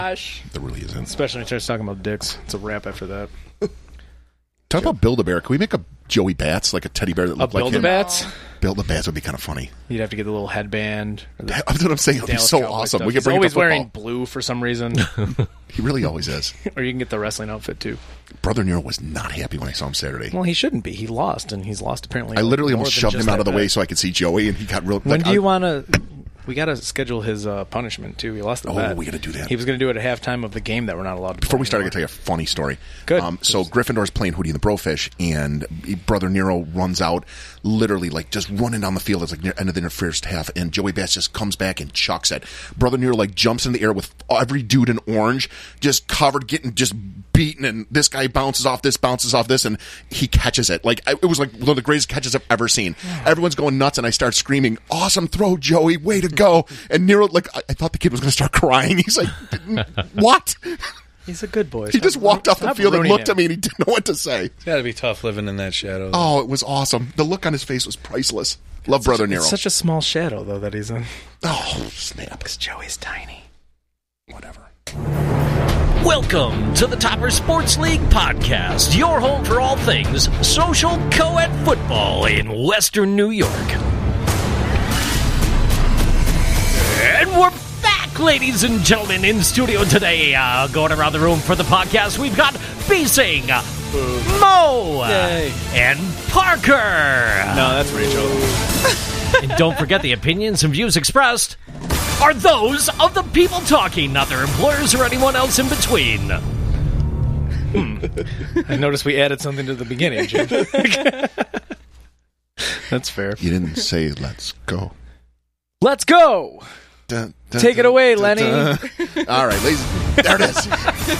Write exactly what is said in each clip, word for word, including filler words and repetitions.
Gosh. There really isn't. Especially when he starts talking about dicks. It's a wrap after that. Talk about Build-A-Bear. Can we make a Joey Bats, like a teddy bear that A looked like him? Build-A-Bats? Build-A-Bats would be kind of funny. You'd have to get the little headband. Or the That's what I'm saying. It would be Dallas so Cowboy awesome. stuff. We could He's bring it to always wearing football. blue for some reason. He really always is. Or you can get the wrestling outfit, too. Brother Nero was not happy when I saw him Saturday. Well, he shouldn't be. He lost, and he's lost apparently. I literally more almost than shoved just him out of that the way bet. so I could see Joey, and he got real... When like, do you I- want to... We got to schedule his uh, punishment, too. He lost the Oh, bet. we gotta do that. He was going to do it at halftime of the game that we're not allowed to Before play we start, I anymore. got to tell you a funny story. Good. Um, so Gryffindor's playing Hootie and the Blowfish, and Brother Nero runs out, literally like just running down the field. It's like near end of the first half, and Joey Bats just comes back and chucks it. Brother Nero like jumps in the air with every dude in orange, just covered, getting just beaten, and this guy bounces off this, bounces off this, and he catches it. Like it was like one of the greatest catches I've ever seen. Everyone's going nuts, and I start screaming, "Awesome throw, Joey! Way to go!" And Nero, like I, I thought the kid was going to start crying. He's like, "What?" He's a good boy. He Stop just walked off the stop field and ruining looked him. at me, and he didn't know what to say. It's got to be tough living in that shadow. Oh, it was awesome. The look on his face was priceless. Love Brother Nero. It's such a small shadow, though, that he's in. Oh, snap. Because Joey's tiny. Whatever. Welcome to the Topper Sports League podcast, your home for all things social co-ed football in Western New York. And we're back, ladies and gentlemen, in studio today. Uh, going around the room for the podcast, we've got Beasing, Mo, Yay. and Parker. No, that's Rachel. And don't forget, the opinions and views expressed are those of the people talking, not their employers or anyone else in between. I noticed we added something to the beginning, Jim. That's fair. You didn't say let's go. Let's go! Dun, dun, Take it dun, away, dun, Lenny. dun. All right, ladies. There it is.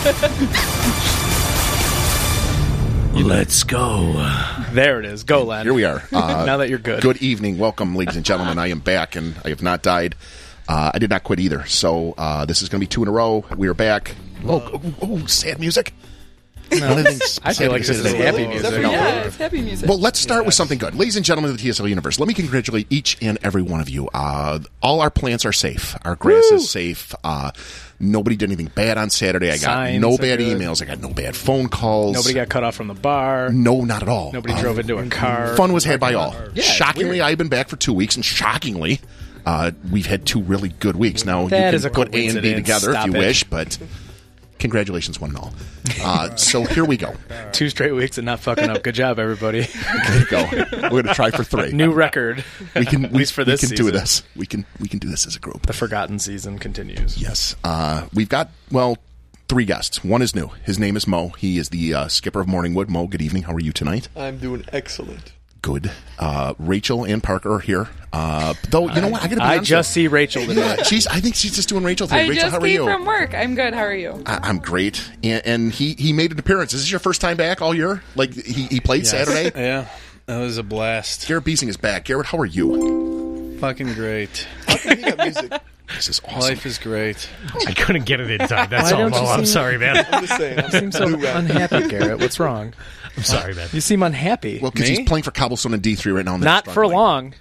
Let's go. There it is. Go, Len. Here we are. Uh, now that you're good. Good evening. Welcome, ladies and gentlemen. I am back, and I have not died. Uh, I did not quit either. So uh, this is going to be two in a row. We are back. Oh, oh, oh, sad music. No, I feel like this is happy music. Yeah, it's happy music. Well, let's start with something good. Ladies and gentlemen of the T S L universe, let me congratulate each and every one of you. Uh, all our plants are safe. Our grass Woo! is safe. Uh, nobody did anything bad on Saturday. I got Signs no are bad good. emails. I got no bad phone calls. Nobody got cut off from the bar. No, not at all. Nobody Uh, drove into a car. Fun was had by all. Yeah, it's shockingly, weird. I've been back for two weeks, and shockingly, uh, we've had two really good weeks. Now, That you can is a put A and B coincidence. together Stop if you it. wish, but congratulations, one and all. Uh, so here we go. Two straight weeks and not fucking up. Good job, everybody. There you go. We're going to try for three. New record. We can, At least for this we can do season. this. We can we can do this as a group. The forgotten season continues. Yes. Uh, we've got, well, three guests. One is new. His name is Mo. He is the uh, skipper of Morningwood. Mo, good evening. How are you tonight? I'm doing excellent. Good. Uh, Rachel and Parker are here. Uh, though, you know what? I got to be I honest just with see Rachel you. today. Yeah, she's. I think she's just doing Rachel today. I Rachel, just how are came you? from work. I'm good. How are you? I, I'm great. And, and he, he made an appearance. Is this your first time back all year? Like, he, he played Yes. Saturday? Yeah, that was a blast. Garrett Beasing is back. Garrett, how are you? Fucking great. How come you got music? This is awesome. Life is great. I couldn't get it in time. That's Why all, don't you Mo. I'm seem- sorry, man. I'm just saying. I'm You seem so new rap. unhappy, Garrett. What's wrong? I'm sorry, man. You seem unhappy. Well, because Me? he's playing for Cobblestone and D three right now. And they're Not for struggling. long.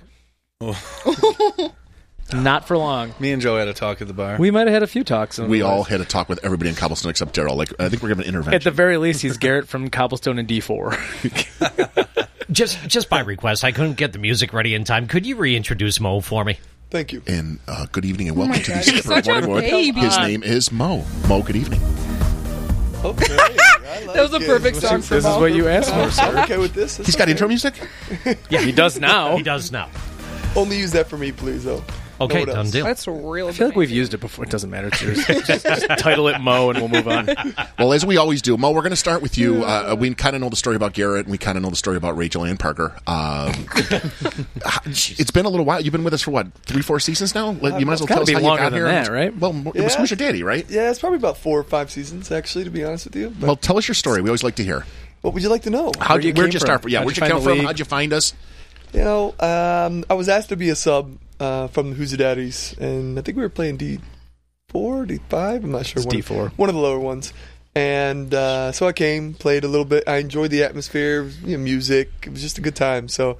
Not for long. Me and Joe had a talk at the bar. We might have had a few talks. in We the all last- had a talk with everybody in Cobblestone except Daryl. Like, I think we're giving an intervention. At the very least, he's Garrett from Cobblestone and D four. Just just by request, I couldn't get the music ready in time. Could you reintroduce Mo for me? Thank you. And uh, good evening and welcome to the God, skipper you're of such a Morningwood. baby. His name is Mo. Mo, good evening. Okay. I like That was a it. perfect song for This is Mo. what you asked for, I'm sir. okay with this. It's He's got okay. intro music? Yeah, he does now. He does now. Only use that for me, please, though. Okay, what done else? deal. That's real. I feel like we've used it before. It doesn't matter. It's yours. just, just title it Mo and we'll move on. Well, as we always do, Mo, we're going to start with you. Uh, we kind of know the story about Garrett, and we kind of know the story about Rachel and Parker. Um, it's been a little while. You've been with us for, what, three, four seasons now? You might as well gotta tell us be how you longer got than here. that, right? Well, it was Yeah. Who's Your Daddy, right? Yeah, it's probably about four or five seasons, actually, to be honest with you. But Well, tell us your story. We always like to hear. what would you like to know? How'd Where you, you where'd came you start from? from? Yeah, How'd where'd you you find come the from? league? How'd you find us? You know, um, I was asked to be a sub uh, from the Who's Your Daddies, and I think we were playing D four, D five. I'm not sure. It's one, D four. One of the lower ones. And uh, so I came, played a little bit. I enjoyed the atmosphere, you know, music. It was just a good time. So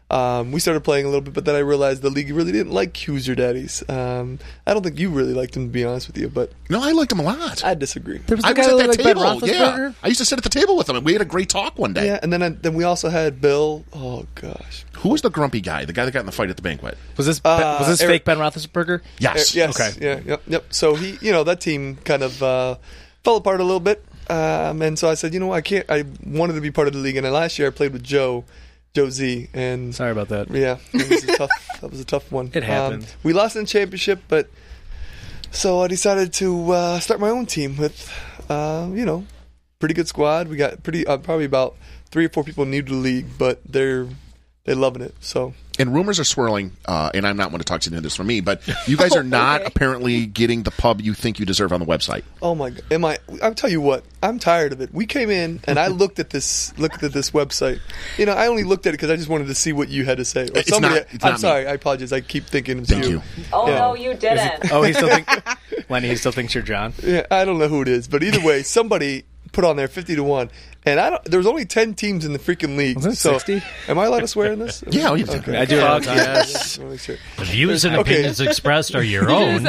Um, we started playing a little bit, but then I realized the league really didn't like Who's Your Daddies. Um, I don't think you really liked him, to be honest with you, but No, I liked him a lot. I disagree. There was I the guy was at that that looked like Ben table. Yeah, Roethlisberger. I used to sit at the table with him, and we had a great talk one day. Yeah, and then I, then we also had Bill. Oh gosh, Who was the grumpy guy? The guy that got in the fight at the banquet? Was this Uh, was this Eric- fake Ben Roethlisberger? Yes. Er, yes, Okay. yeah, yep, yep. So he, you know, that team kind of uh, fell apart a little bit, um, and so I said, you know, what, I can't. I wanted to be part of the league, and then last year I played with Joe, Joe Z, and Sorry about that. yeah, it was a tough. That was a tough one. It happened. Um, we lost in the championship, but so I decided to uh, start my own team with, uh, you know, pretty good squad. We got pretty uh, probably about three or four people new to the league, but they're they're loving it. So And rumors are swirling, uh, and I'm not one to talk to this from me, but you guys are not apparently getting the pub you think you deserve on the website. oh my god, am I? I'll tell you what, I'm tired of it. We came in and I looked at this looked at this website. You know, I only looked at it because I just wanted to see what you had to say. Or It's somebody, not- it's I'm not me. sorry, I apologize. I keep thinking it's Thank you. Oh, Yeah. no, you didn't. Oh, he still think Lenny. He still thinks you're John. Yeah, I don't know who it is, but either way, somebody put on there fifty to one, and I don't. There was only ten teams in the freaking league. Wasn't it so, sixty? am I allowed to swear in this? Yeah, oh, yeah. Okay. I do it all the Fuck time. yes. I wanna make sure. The views and Okay. opinions expressed are your own.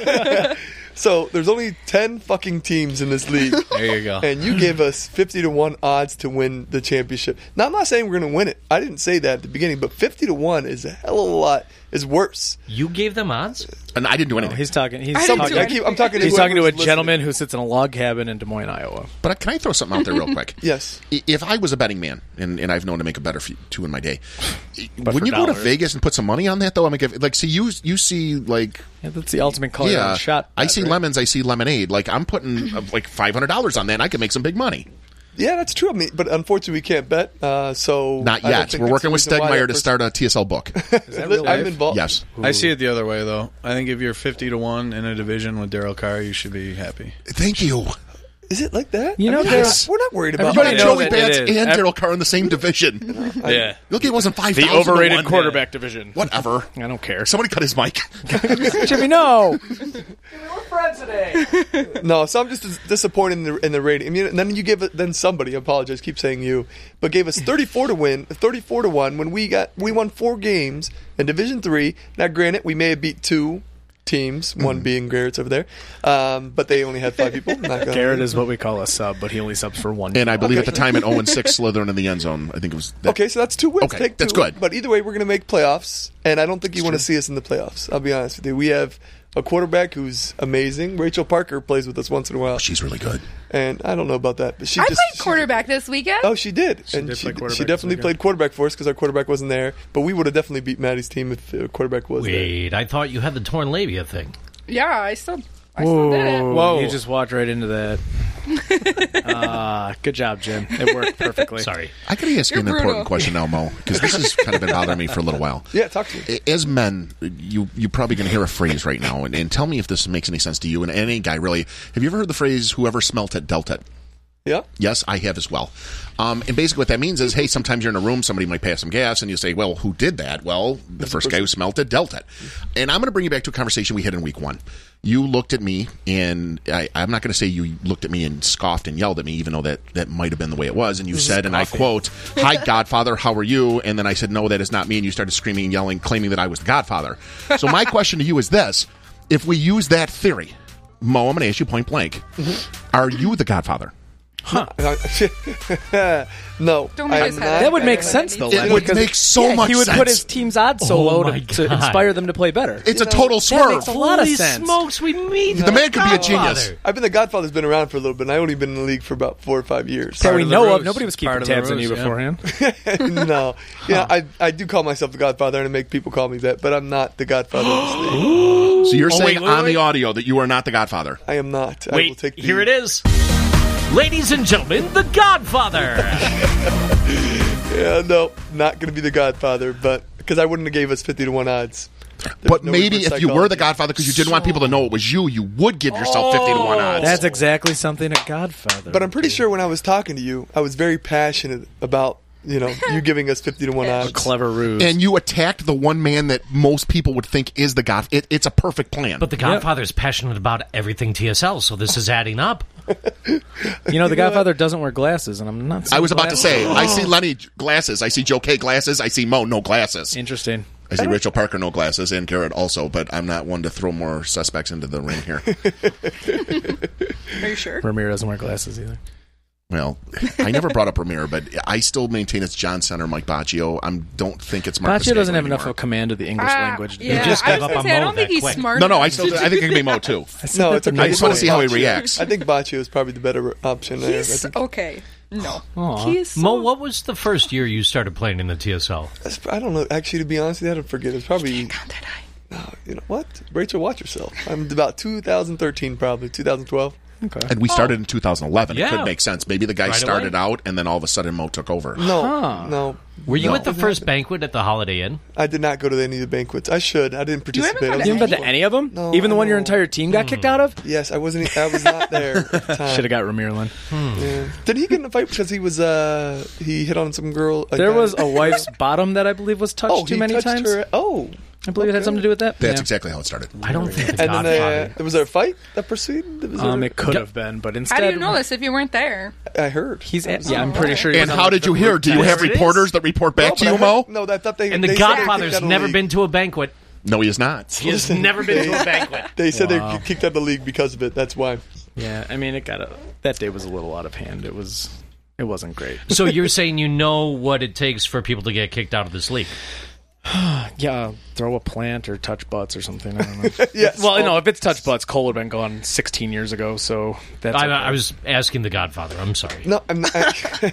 So there's only ten fucking teams in this league, There you go. and you gave us fifty to one odds to win the championship. Now I'm not saying we're going to win it. I didn't say that at the beginning, but fifty to one is a hell of a lot. Is worse. You gave them odds? And I didn't do No, anything. he's talking. He's I didn't talking. do I keep, I'm talking to He's talking to a whoever's listening. gentleman who sits in a log cabin in Des Moines, Iowa. But can I throw something out there real quick? Yes. I- If I was a betting man, and, and I've known to make a bet or few- two in my day, But wouldn't for you go to dollars. Vegas and put some money on that, though? I mean, if, like, see, you you see, like, Yeah, that's the ultimate color yeah, shot. I bet, see right? lemons, I see lemonade. Like, I'm putting uh, like five hundred dollars on that, and I could make some big money. Yeah, that's true. I mean, but unfortunately, we can't bet. Uh, so Not I don't yet. think We're that's working the with reason why Stegmeyer that to person- start a T S L book. that real I'm life? involved. Yes. I see it the other way, though. I think if you're fifty to one in a division with Daryl Carr, you should be happy. Thank you. Is it like that? You know, I mean, there's- we're not worried about You got Everybody it. knows Joey that it Bats is. and Ev- Daryl Carr in the same division. Yeah. Look, it wasn't five The thousand. overrated quarterback division. Whatever. I don't care. Somebody cut his mic. Jimmy, no. No, so I'm just dis- disappointed in the in the rating. I mean, and then you give it. Then somebody, I apologize, keep saying you, but gave us thirty-four to win, thirty-four to one when we got we won four games in Division Three. Now, granted, we may have beat two teams, one being Garrett's over there, um, but they only had five people. Not gonna- Garrett is what we call a sub, but he only subs for one. And I believe at the time at oh and six, Slytherin in the end zone. I think it was. That. Okay, so that's two wins. Okay, Take two. that's good. But either way, we're going to make playoffs, and I don't think you want to see us in the playoffs. I'll be honest with you. We have a quarterback who's amazing. Rachel Parker plays with us once in a while, She's really good. and I don't know about that, but she I just played she- quarterback this weekend. Oh, she did, She and did she, play quarterback she this definitely weekend. played quarterback for us because our quarterback wasn't there. But we would have definitely beat Maddie's team if the quarterback was there. Wait, I thought you had the torn labia thing. Yeah, I still, I still did it. Whoa! You just walked right into that. Ah, good job, Jim. It worked perfectly. Sorry. I got to ask you You're an important brutal. question now, Mo, because this has kind of been bothering me for a little while. Yeah, talk to me. As men, you you're probably going to hear a phrase right now, and, and tell me if this makes any sense to you and any guy really. Have you ever heard the phrase "whoever smelt it dealt it"? Yeah, Yes, I have as well. Um, and basically what that means is, hey, sometimes you're in a room, somebody might pass some gas, and you say, well, who did that? Well, the first guy who smelt it dealt it. And I'm going to bring you back to a conversation we had in week one. You looked at me, and I, I'm not going to say you looked at me and scoffed and yelled at me, even though that, that might have been the way it was. And you said, and I quote, "Hi, Godfather, how are you?" And then I said, "No, that is not me." And you started screaming and yelling, claiming that I was the Godfather. So my question to you is this. If we use that theory, Mo, I'm going to ask you point blank, are you the Godfather? no, Don't make I'm us not. have That would I make don't know sense, what though. that It Len, would because- make so yeah, much He would sense. put his team's odds so Oh low my to, to God. inspire them to play better. It's a know, total that swerve. makes a lot of Holy sense. smokes, we meet The man could be a Godfather. genius. I've been the Godfather's been around for a little bit, and I've only been in the league for about four or five years. That Part we of the know of. ruse. Nobody was keeping Part of the tabs on you ruse, yeah. beforehand. no, yeah, I I do call myself the Godfather, and I make people call me that, but I'm not the Godfather of this league. So you're Oh, saying wait, wait, on wait. the audio that you are not the Godfather? I am not. I will Wait, take the, here it is. Ladies and gentlemen, the Godfather. Yeah, no, not going to be the Godfather, but because I wouldn't have gave us fifty to one odds. There's But no maybe reverse if you were the psychology. Godfather, because you didn't want people to know it was you, you would give yourself fifty to one odds. That's exactly something a Godfather. But I'm would pretty do. sure when I was talking to you, I was very passionate about you know, you giving us fifty to one odds. Clever ruse. And you attacked the one man that most people would think is the God. It, it's a perfect plan. But the Godfather is passionate about everything T S L, so this is adding up. You know, the Godfather doesn't wear glasses, and I'm not. I was about to say, Oh. I see Lenny glasses, I see Joe K glasses, I see Mo no glasses. Interesting. I see Rachel Parker no glasses and Garrett also, but I'm not one to throw more suspects into the ring here. Are you sure? Ramir doesn't wear glasses either. Well, I never brought up Ramir, but I still maintain it's John Center, Mike Baccio. I don't think it's Marcus Baccio doesn't Gagnon have enough anymore. of a command of the English Ah, language. to do yeah, that. just I gave was up gonna on say, I Mo don't think that he's quick. smart. No, no, I enough still to I think it can be Mo too. No, it's okay. I just want to see how he reacts. I think Baccio is probably the better option there. I He's think okay. No, Aw. he is so, Mo, what was the first year you started playing in the T S L? that's- I don't know. Actually, to be honest with you, I don't forget. It's probably Count that high. oh, you know what? Rachel, watch yourself. I'm about two thousand thirteen, probably two thousand twelve. Okay. And we started in two thousand eleven. Yeah. It could make sense. Maybe the guy Right started away. out, and then all of a sudden Mo took over. No, Huh. no. Were you no. at the first banquet at the Holiday Inn? I did not go to any of the banquets. I should. I didn't You haven't participate. gone I to was You haven't been not- to any of them? No, Even the I one your know. entire team got kicked out of? Yes, I wasn't. I was not there at the time. Should have got Ramirlin. Yeah. Did he get in a fight because he was uh he hit on some girl? a There guy- was a wife's bottom that I believe was touched oh too he many touched times. her. Oh, I believe it had okay. something to do with that. That's Yeah. exactly how it started. I don't think the And then Godfather. uh, was there a fight that proceeded? Was Um, there- it could have been, but instead, How do you know this if you weren't there? I heard. He's at, yeah, I'm pretty sure. He And was how on did the you hear? group Do you text. have There it is. reporters that report back No, to but I you, heard- Mo? No, I thought they. And the they said they Godfather's kicked out of never the league. been to a banquet. No, he is not. He has never been to a banquet. They said Wow. they kicked out of the league because of it. That's why. Yeah, I mean, it got a, that day was a little out of hand. It was, it wasn't great. So you're saying you know what it takes for people to get kicked out of this league? Yeah, throw a plant or touch butts or something. I don't know. Yes. Well, no, if it's touch butts, Cole would have been gone sixteen years ago. So that's. I, okay. I was asking the Godfather. I'm sorry. No, I'm not,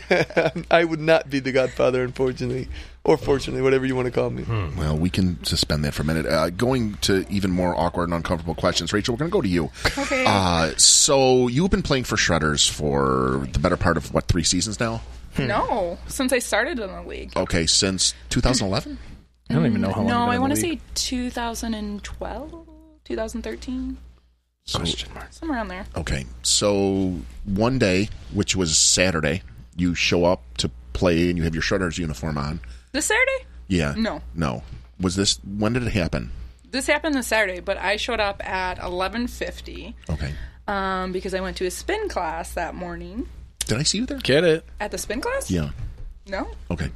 I would not be the Godfather, unfortunately, or fortunately, whatever you want to call me. Well, we can suspend that for a minute. Uh, going to even more awkward and uncomfortable questions. Rachel, we're going to go to you. Okay. Uh, so you've been playing for Shredders for the better part of, what, three seasons now? No, since I started in the league. Okay, since two thousand eleven? I don't even know how long. No, you've been I in want the to league. say two thousand twelve, two thousand thirteen, So, Question mark. somewhere around there. okay, so one day, which was Saturday, you show up to play and you have your Shredders uniform on. This Saturday? Yeah. No. No. Was this, when did it happen? This happened this Saturday, but I showed up at eleven fifty Okay. um, because I went to a spin class that morning. Did I see you there? Get it? At the spin class? Yeah. No. Okay.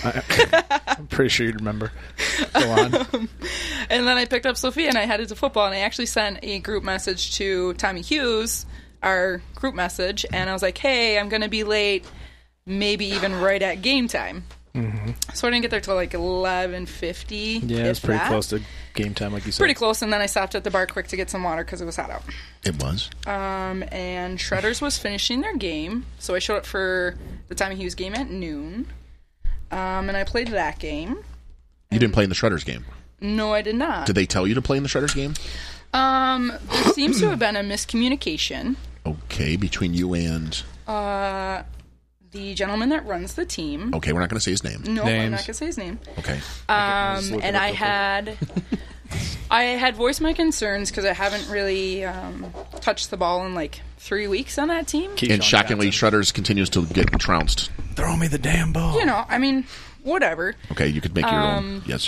I'm pretty sure you'd remember. Go on. And then I picked up Sophia and I headed to football, and I actually sent a group message to Tommy Hughes, our group message, and I was like, hey, I'm going to be late, maybe even right at game time. Mm-hmm. So I didn't get there till like eleven fifty. Yeah, it's pretty close to game time, like you said. Pretty close, and then I stopped at the bar quick to get some water because it was hot out. It was. Um, and Shredders was finishing their game, so I showed up for the Tommy Hughes game at noon. Um, and I played that game. You didn't play in the Shredders game. No, I did not. Did they tell you to play in the Shredders game? Um, there seems to have been a miscommunication. Okay, between you and... Uh, the gentleman that runs the team. Okay, we're not going to say his name. No, I'm Names. not gonna say his name. Okay. Um, look it and up I real quick. had, I had voiced my concerns because I haven't really um, touched the ball in like three weeks on that team. Keyshawn And shockingly, Johnson. Shredders continues to get trounced. Throw me the damn ball. You know, I mean, whatever. Okay, you could make your Um, own. Yes.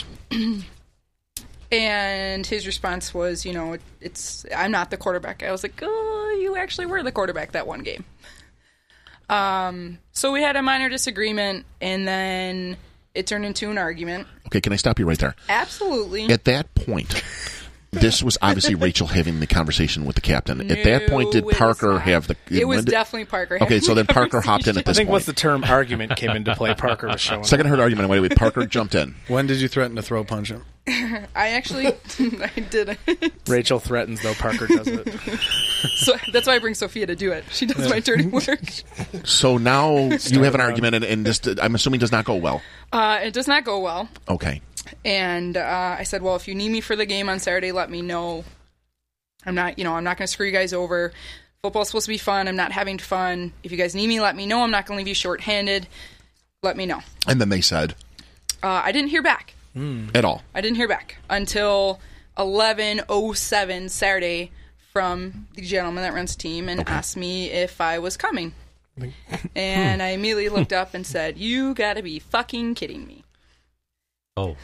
And his response was, you know, it, it's I'm not the quarterback. I was like, oh, you actually were the quarterback that one game. Um, so we had a minor disagreement, and then it turned into an argument. Okay, can I stop you right there? Absolutely. At that point, this was obviously Rachel having the conversation with the captain. At that point, did No, it was Parker not. have the... It was when did- definitely Parker. Okay, so then Parker hopped in at I this think point. once the term argument came into play, Parker was showing Second heard argument, wait, wait, Parker jumped in. When did you threaten to throw punch him? I actually, I didn't. Rachel threatens, though Parker does it. So that's why I bring Sophia to do it. She does my dirty work. So now you have an argument, and, and this, I'm assuming, does not go well. Uh, it does not go well. Okay. And uh, I said, well, if you need me for the game on Saturday, let me know. I'm not, you know, I'm not going to screw you guys over. Football's supposed to be fun. I'm not having fun. If you guys need me, let me know. I'm not going to leave you short-handed. Let me know. And then they said, Uh, I didn't hear back. at all. I didn't hear back until eleven oh seven Saturday from the gentleman that runs the team and Okay. asked me if I was coming. And I immediately looked up and said, you gotta be fucking kidding me. Oh.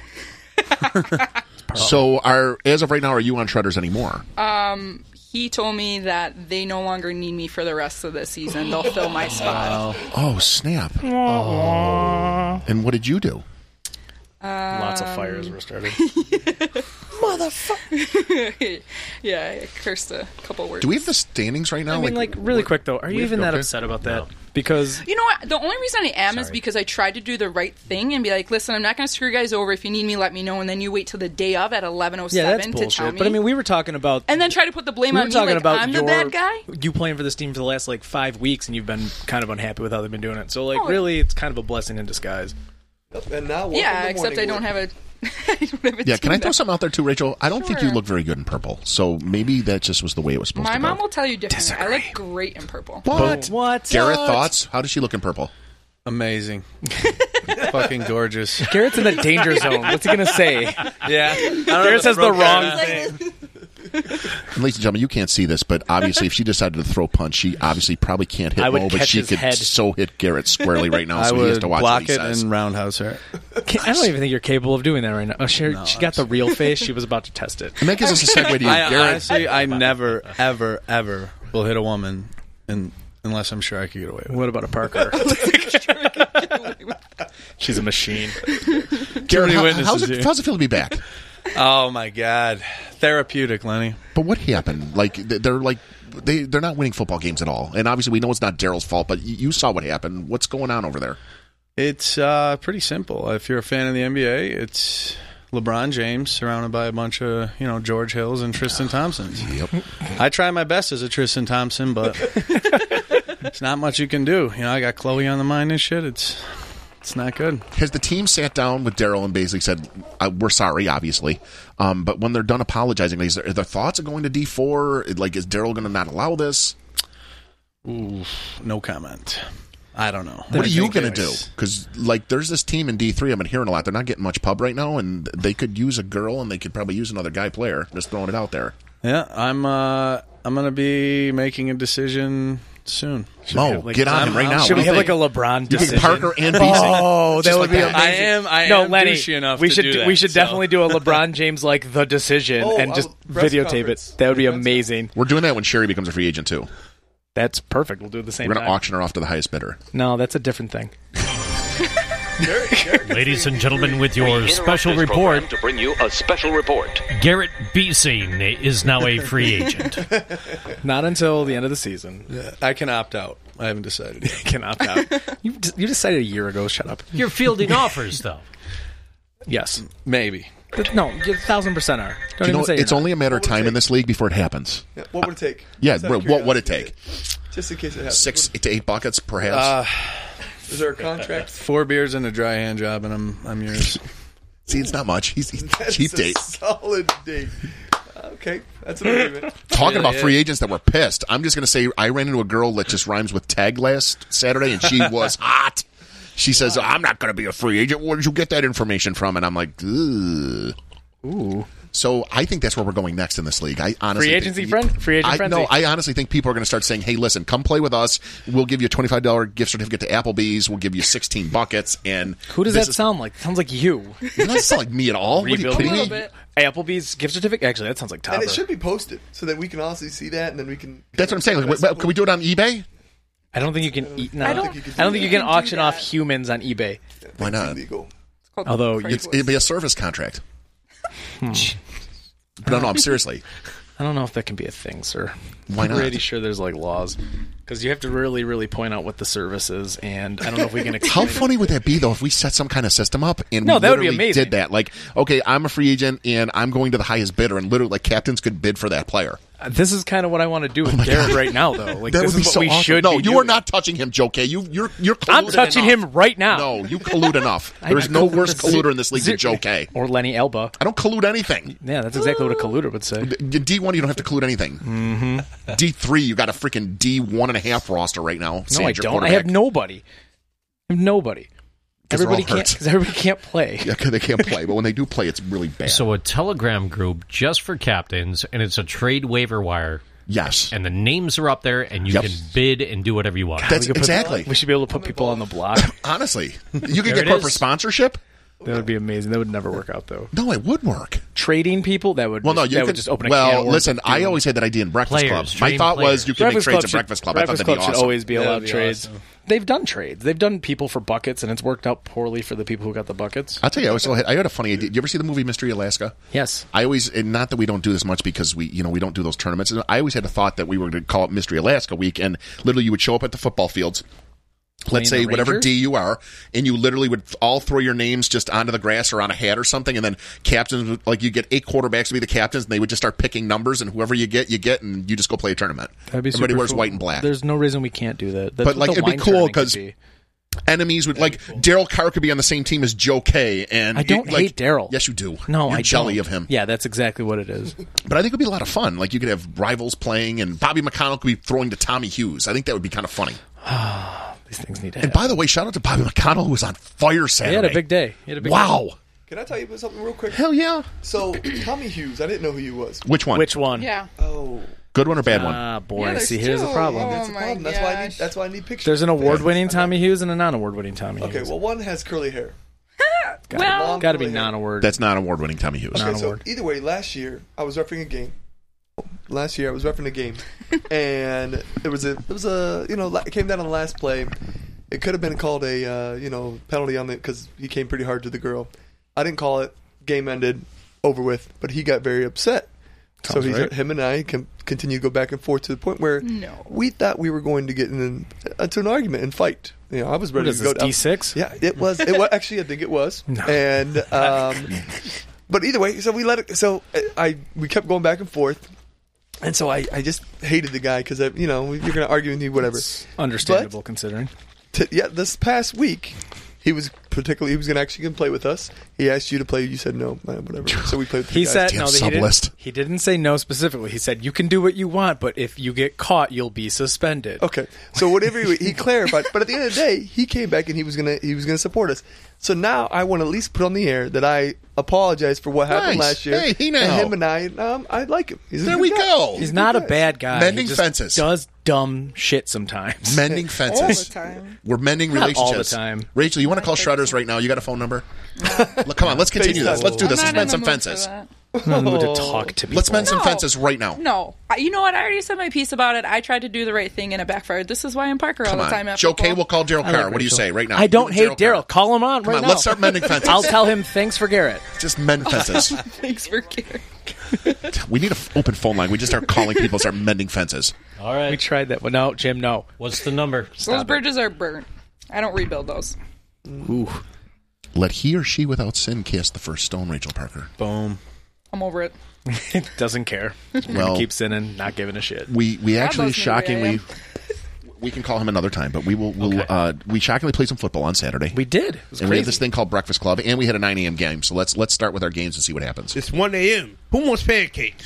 So, are as of right now, are you on Shredders anymore? Um, he told me that they no longer need me for the rest of the season. They'll fill my spot. Oh, snap. Oh. And what did you do? Lots of fires were started. Motherfucker. Yeah, I cursed a couple words. Do we have the standings right now? I mean, like, really quick, though, are you we- even that okay. upset about that? No. Because You know what? The only reason I am is because I tried to do the right thing and be like, listen, I'm not going to screw you guys over. If you need me, let me know. And then you wait till the day of at eleven oh yeah, that's seven to tell bullshit. me. But I mean, we were talking about and then try to put the blame we on were me talking like about I'm your, the bad guy. you playing for this team for the last like five weeks, and you've been kind of unhappy with how they've been doing it. So, like, Oh, really, it's kind of a blessing in disguise. And now, welcome Yeah, to except I morning don't wood. have a. I don't have a Yeah, can I team throw that- something out there too, Rachel? I don't think you Sure. look very good in purple. So maybe that just was the way it was supposed My to mom go. will tell you differently. I Disagree. look great in purple. What? What? Garrett, What? thoughts? How does she look in purple? Amazing. Fucking gorgeous. Garrett's in the danger zone. What's he gonna say? Yeah. Garrett says the wrong thing. thing. And ladies and gentlemen, you can't see this, but obviously, if she decided to throw a punch, she obviously probably can't hit I would Mo, but catch she his could head. so hit Garrett squarely right now, I so he has would to watch block what he it says. and roundhouse her. I don't even think you're capable of doing that right now. Oh, she, she got the real face. She was about to test it. And that gives us a segue to you, I Garrett. honestly, I never, ever, ever will hit a woman, in, unless I'm sure I could get away with it. What about a Parker? She's a machine. Garrett, how, witnesses how's, it, here. how's it feel to be back? Oh my God, therapeutic, Lenny. But what happened? Like th- they're like they they're not winning football games at all, and obviously we know it's not Daryl's fault. But y- you saw what happened. What's going on over there? It's uh, pretty simple. If you're a fan of the N B A, it's LeBron James surrounded by a bunch of, you know, George Hills and Tristan Thompsons. Yep. I try my best as a Tristan Thompson, but it's not much you can do. You know, I got Chloe on the mind and shit. It's it's not good. Has the team sat down with Daryl and basically said, uh, "We're sorry, obviously," um, but when they're done apologizing, is there, are their thoughts of going to D four? Like, is Daryl going to not allow this? Ooh, no comment. I don't know. What I are you think going to do? it's- Because like, there's this team in D three. I've been hearing a lot. They're not getting much pub right now, and they could use a girl, and they could probably use another guy player. Just throwing it out there. Yeah, I'm. Uh, I'm going to be making a decision soon. Mo, have, like, get on I'm- him right I'm- now. Should What we do have you like a think? LeBron You decision? think Parker and Beasley? Oh, that Just would like be that. I amazing. am. I no, am Lenny, douchey enough we to should do that, we should so. definitely do a LeBron James like the decision Oh, and I just will- press videotape conference. it. That would be Press amazing. We're doing that when Sherry becomes a free agent too. That's perfect. We'll do it at the same We're going time. to auction her off to the highest bidder. No, that's a different thing. Ladies and gentlemen, with your We special interrupt this program report, to bring you a special report. Garrett Beasing is now a free agent. Not until the end of the season. I can opt out. I haven't decided yet. Can opt out. you, d- you decided a year ago. Shut up. You're fielding offers, though. Yes. Maybe. Th- No, you a thousand percent are. Don't You know, even say it's you're only a matter of What would it time in take? this league before it happens. Yeah, what would it take? Yeah, Just out of what- what would it curiosity. take? Just in case it happens. Six to eight buckets, perhaps. Uh, Is there a contract? four beers and a dry hand job, and I'm I'm yours. See, it's not much. He's, he's That's cheap a date. solid date. Okay, that's an agreement. Talking Yeah, about yeah. free agents that were pissed. I'm just going to say I ran into a girl that just rhymes with tag last Saturday, and she was hot. She says, "I'm not going to be a free agent. Where did you get that information from?" And I'm like, "Ugh." Ooh. So I think that's where we're going next in this league. I honestly Free think- agency friend? Free agent I, frenzy. No, I honestly think people are going to start saying, "Hey, listen, come play with us. We'll give you a twenty-five dollars gift certificate to Applebee's. We'll give you sixteen buckets." And Who does this that is- sound like? Sounds like you. It doesn't sound like me at all. What are you Rebuilding. kidding A me? little bit. Applebee's gift certificate? Actually, that sounds like And Topper. it should be posted so that we can also see that, and then we can. That's what I'm saying. Like, wait, can we do it on eBay? I don't think you can eat. No, I I don't don't, think you I can don't do think you that. can You can auction do off that. humans on eBay. Why not? Illegal. It's called Although Craigslist. It's, it'd be a service contract. No, no, I'm seriously. I don't know if that can be a thing, sir. Why not? I'm pretty sure there's like laws because you have to really, really point out what the service is, and I don't know if we can. How explain it. funny would that be, though, if we set some kind of system up and No, we that would be literally amazing. did that? Like, okay, I'm a free agent and I'm going to the highest bidder, and literally, like, captains could bid for that player. Uh, This is kind of what I want to do with Garrett right now, though. Like That this would be is what so we awesome. should. No, be you doing. are not touching him, Joe K. You, you're you're colluding I'm touching enough. him right now. No, you collude enough. I- There is I no collude worse with- colluder in this league than Joe K. or Lenny Elba. I don't collude anything. Yeah, that's exactly what a colluder would say. D one, you don't have to collude anything. Mm-hmm. D three, you got a freaking D one and a half roster right now. No, Sans I your don't. I quarterback. have nobody. I have nobody. 'Cause they're all Everybody can't. hurt. Because everybody can't play. Yeah, 'cause they can't play, but when they do play, it's really bad. So a Telegram group just for captains, and it's a trade waiver wire. Yes. And the names are up there, and you Yep. can bid and do whatever you want. That's We could put- exactly. we should be able to put people on the block. Honestly, you could There get it corporate is. sponsorship. That would be amazing. That would never work out, though. No, it would work. Trading people, that would Well, no, just, you that could would just open a well, can of worms. listen, I always had that idea in Breakfast Players, Club. My train thought players. was you could make Breakfast trades Club at should- Breakfast Club. I thought Breakfast that'd Club be should awesome. always be That would allowed be trades. awesome. They've done trades. They've done people for buckets, and it's worked out poorly for the people who got the buckets. I'll tell you, I always had, I had a funny idea. You ever see the movie Mystery Alaska? Yes. I always, and not that we don't do this much because we, you know, we don't do those tournaments. I always had a thought that we were going to call it Mystery Alaska Week, and literally you would show up at the football fields. Let's Playing say the whatever Rangers? D you are, and you literally would all throw your names just onto the grass or on a hat or something, and then captains, would, like you get eight quarterbacks to be the captains, and they would just start picking numbers, and whoever you get, you get, and you just go play a tournament. That'd be Everybody super wears cool. white and black. There's no reason we can't do that. That's But, what like, the it'd be wine cool tournament could 'cause be. Enemies would like Daryl Carr could be on the same team as Joe K. And I don't you- like, hate Daryl. Yes, you do. No, You're I jelly don't. of him. Yeah, that's exactly what it is. But I think it would be a lot of fun. Like you could have rivals playing, and Bobby McConnell could be throwing to Tommy Hughes. I think that would be kind of funny. These things need to And happen. by the way, shout out to Bobby McConnell who was on fire Saturday. He had a big day. He had a big Wow. day. Can I tell you about something real quick? Hell yeah. So Tommy Hughes, I didn't know who he was. Which one? Which one? Yeah. Oh, Good one or bad one? Ah, boy. Yeah, there's See, here's the two. problem. Oh that's the my problem. That's why I need. gosh. That's why I need pictures. There's an award-winning Yeah. Tommy Hughes and a non-award-winning Tommy Hughes. Okay, well, one has curly hair. Well, Got to be Curly hair. non-award. That's not award-winning Tommy Hughes. Okay, so Non-award. either way, last year I was refereeing a game. Last year I was refereeing a game, and it was a it was a you know la- it came down on the last play. It could have been called a uh, you know penalty on it because he came pretty hard to the girl. I didn't call it. Game ended, over with. But he got very upset. So Sounds he's, right. him and I can continue to go back and forth to the point where No. we thought we were going to get in an, into an argument and fight. You know, I was ready What is to go this, down. D six? Yeah, it was. It was actually, I think it was. And um, but either way, so we let it. So I we kept going back and forth, and so I, I just hated the guy because you know you're going to argue with me, whatever. Understandable considering. T- yeah, this past week he was particularly he was going to actually gonna play with us. He asked you to play. You said no, man, whatever. So we played with the He guys. said Damn no. He sub-list. didn't, he didn't say no specifically. He said you can do what you want, but if you get caught, you'll be suspended. Okay, so whatever he, he clarified, but at the end of the day, he came back and he was gonna he was gonna support us. So now I want to at least put on the air that I apologize for what happened Nice. last year. Hey, he know. And him and I, um, I like him. He's a There good we guy. go. He's a not a good guy. bad guy. Mending he just fences. Does dumb shit sometimes. Mending all fences. the time. We're mending Not all relationships. the time. Rachel, you want to call Shredders right now? You got a phone number? Look, come on, let's continue this. Let's do this. I'm Let's not mend in some the mood for fences. that. I'm not in the mood to talk to people. Let's mend some No. fences right now. No, I, you know what? I already said my piece about it. I tried to do the right thing and it backfired. This is why I'm Parker all Come the on. time. At Joe K football. will call Daryl I like Carr. What do you Rachel. say right now? I don't You hate and Carr. Daryl. Call him on Come right on, now. let's start mending fences. I'll tell him thanks for Garrett. Just mend fences. Thanks for caring. We need an open phone line. We just start calling people and start mending fences. All We right. tried that. Well, no, Jim, no. What's the number? Those bridges are burnt. I don't rebuild those. Ooh, Let he or she without sin cast the first stone, Rachel Parker. boom. I'm over it. Doesn't care. Well, Keep sinning, not giving a shit. we we actually knows me the way I shockingly am. we can call him another time, but we will we'll, Okay. uh, we shockingly played some football on Saturday. We did. It was and we crazy. had this thing called Breakfast Club, and we had a nine a.m. game. So let's let's start with our games and see what happens. It's one a.m. Who wants pancakes?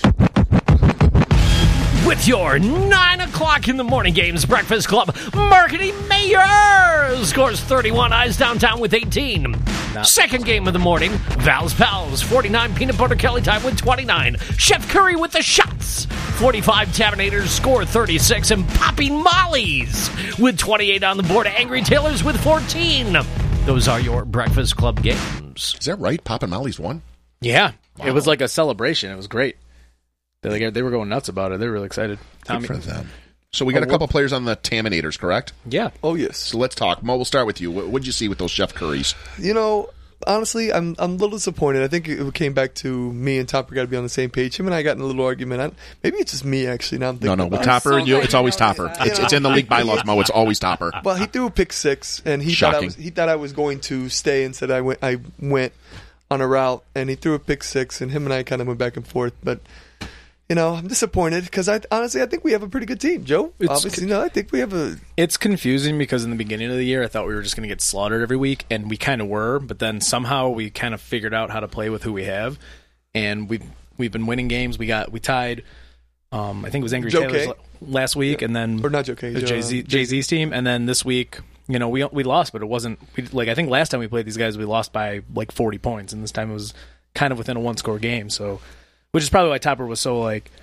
With your nine o'clock in the morning games, Breakfast Club Marketing Mayor scores thirty-one, Eyes downtown with eighteen. Second game of the morning, Val's Pals, forty-nine, Peanut Butter Kelly Time with twenty-nine. Chef Curry with the shots, forty-five, Tavernators score thirty-six, and Popping Mollies with twenty-eight on the board. Angry Tailors with fourteen. Those are your Breakfast Club games. Is that right? Pop and Molly's won. Yeah, it was like a celebration. It was great. They, like, they were going nuts about it. They were really excited. Tommy, Good for them. So we got a couple players on the Taminators, correct? yeah. Oh yes. So let's talk. Mo, we'll start with you. What did you see with those Chef Curries? You know, honestly, I'm I'm a little disappointed. I think it came back to me and Topper got to be on the same page. Him and I got in a little argument. I, maybe it's just me actually. Now I'm thinking No, no, about with it. Topper so and you, glad it's you always noticed Topper. that. It's, it's in the league bylaws, Mo. It's always Topper. Well, he threw a pick six, and he thought I Shocking. was he thought I was going to stay and said I went I went on a route, and he threw a pick six, and him and I kind of went back and forth. But you know, I'm disappointed because I honestly I think we have a pretty good team, Joe. It's Obviously, no, I think we have a It's confusing because in the beginning of the year, I thought we were just going to get slaughtered every week, and we kind of were. But then somehow we kind of figured out how to play with who we have, and we've we've been winning games. We got we tied. Um, I think it was Angry Joe Taylor's K. la- last week, and then or not Joe K, the Joe, Jay Z um, Jay Z's team, and then this week, you know, we we lost, but it wasn't we, like I think last time we played these guys, we lost by like forty points, and this time it was kind of within a one score game. So, which is probably why Topper was so like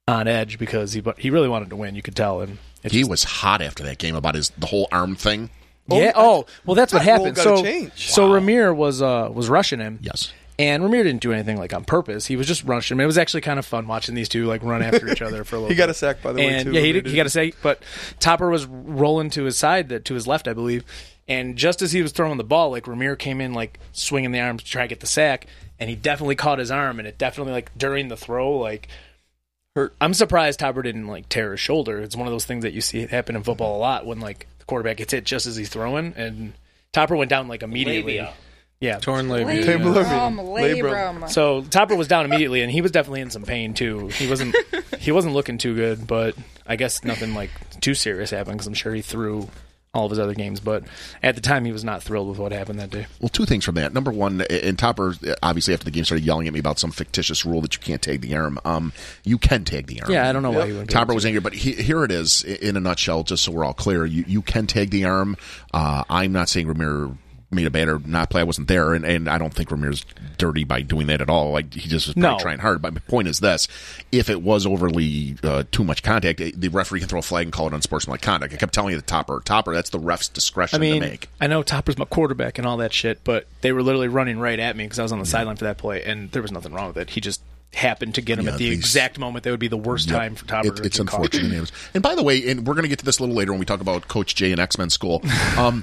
on edge because he he really wanted to win. You could tell, and it He just- was hot after that game about his the whole arm thing. yeah. Oh, well, that's what That rule happened. gotta So change. so Ramir was uh, was rushing him. Yes. And Ramir didn't do anything like on purpose. He was just rushing him. It was actually kind of fun watching these two like run after each other for a little. He bit. got a sack, by the way, And too. yeah, he, Ramir did, he did. got a sack. But Topper was rolling to his side, that to his left, I believe. And just as he was throwing the ball, like Ramir came in like swinging the arm to try to get the sack, and he definitely caught his arm, and it definitely like during the throw like hurt. I'm surprised Topper didn't like tear his shoulder. It's one of those things that you see happen in football a lot when like the quarterback gets hit just as he's throwing, and Topper went down like immediately. Labia. Yeah, Torn labia. Labrum, Labrum. labrum. so Topper was down immediately, and he was definitely in some pain too. He wasn't he wasn't looking too good, but I guess nothing like too serious happened because I'm sure he threw all of his other games. But at the time, he was not thrilled with what happened that day. Well, two things from that. Number one, and Topper obviously after the game started yelling at me about some fictitious rule that you can't tag the arm. Um, you can tag the arm. Yeah, I don't know why he wouldn't. Topper was angry, but he, here it is in a nutshell. Just so we're all clear, you you can tag the arm. Uh, I'm not saying Ramir made a bad or not play. I wasn't there, and, and I don't think Ramir's dirty by doing that at all. Like he just was probably No. trying hard. But my point is this: if it was overly uh, too much contact, the referee can throw a flag and call it unsportsmanlike conduct. I kept telling you the Topper, Topper, that's the ref's discretion I mean, to make. I know Topper's my quarterback and all that shit, but they were literally running right at me because I was on the sideline for that play, and there was nothing wrong with it. He just happened to get him Yeah, at the these- exact moment that would be the worst Yep. time for Topper It, to it's get caught. unfortunate. it was. And by the way, and we're going to get to this a little later when we talk about Coach J and X-Men School. Um,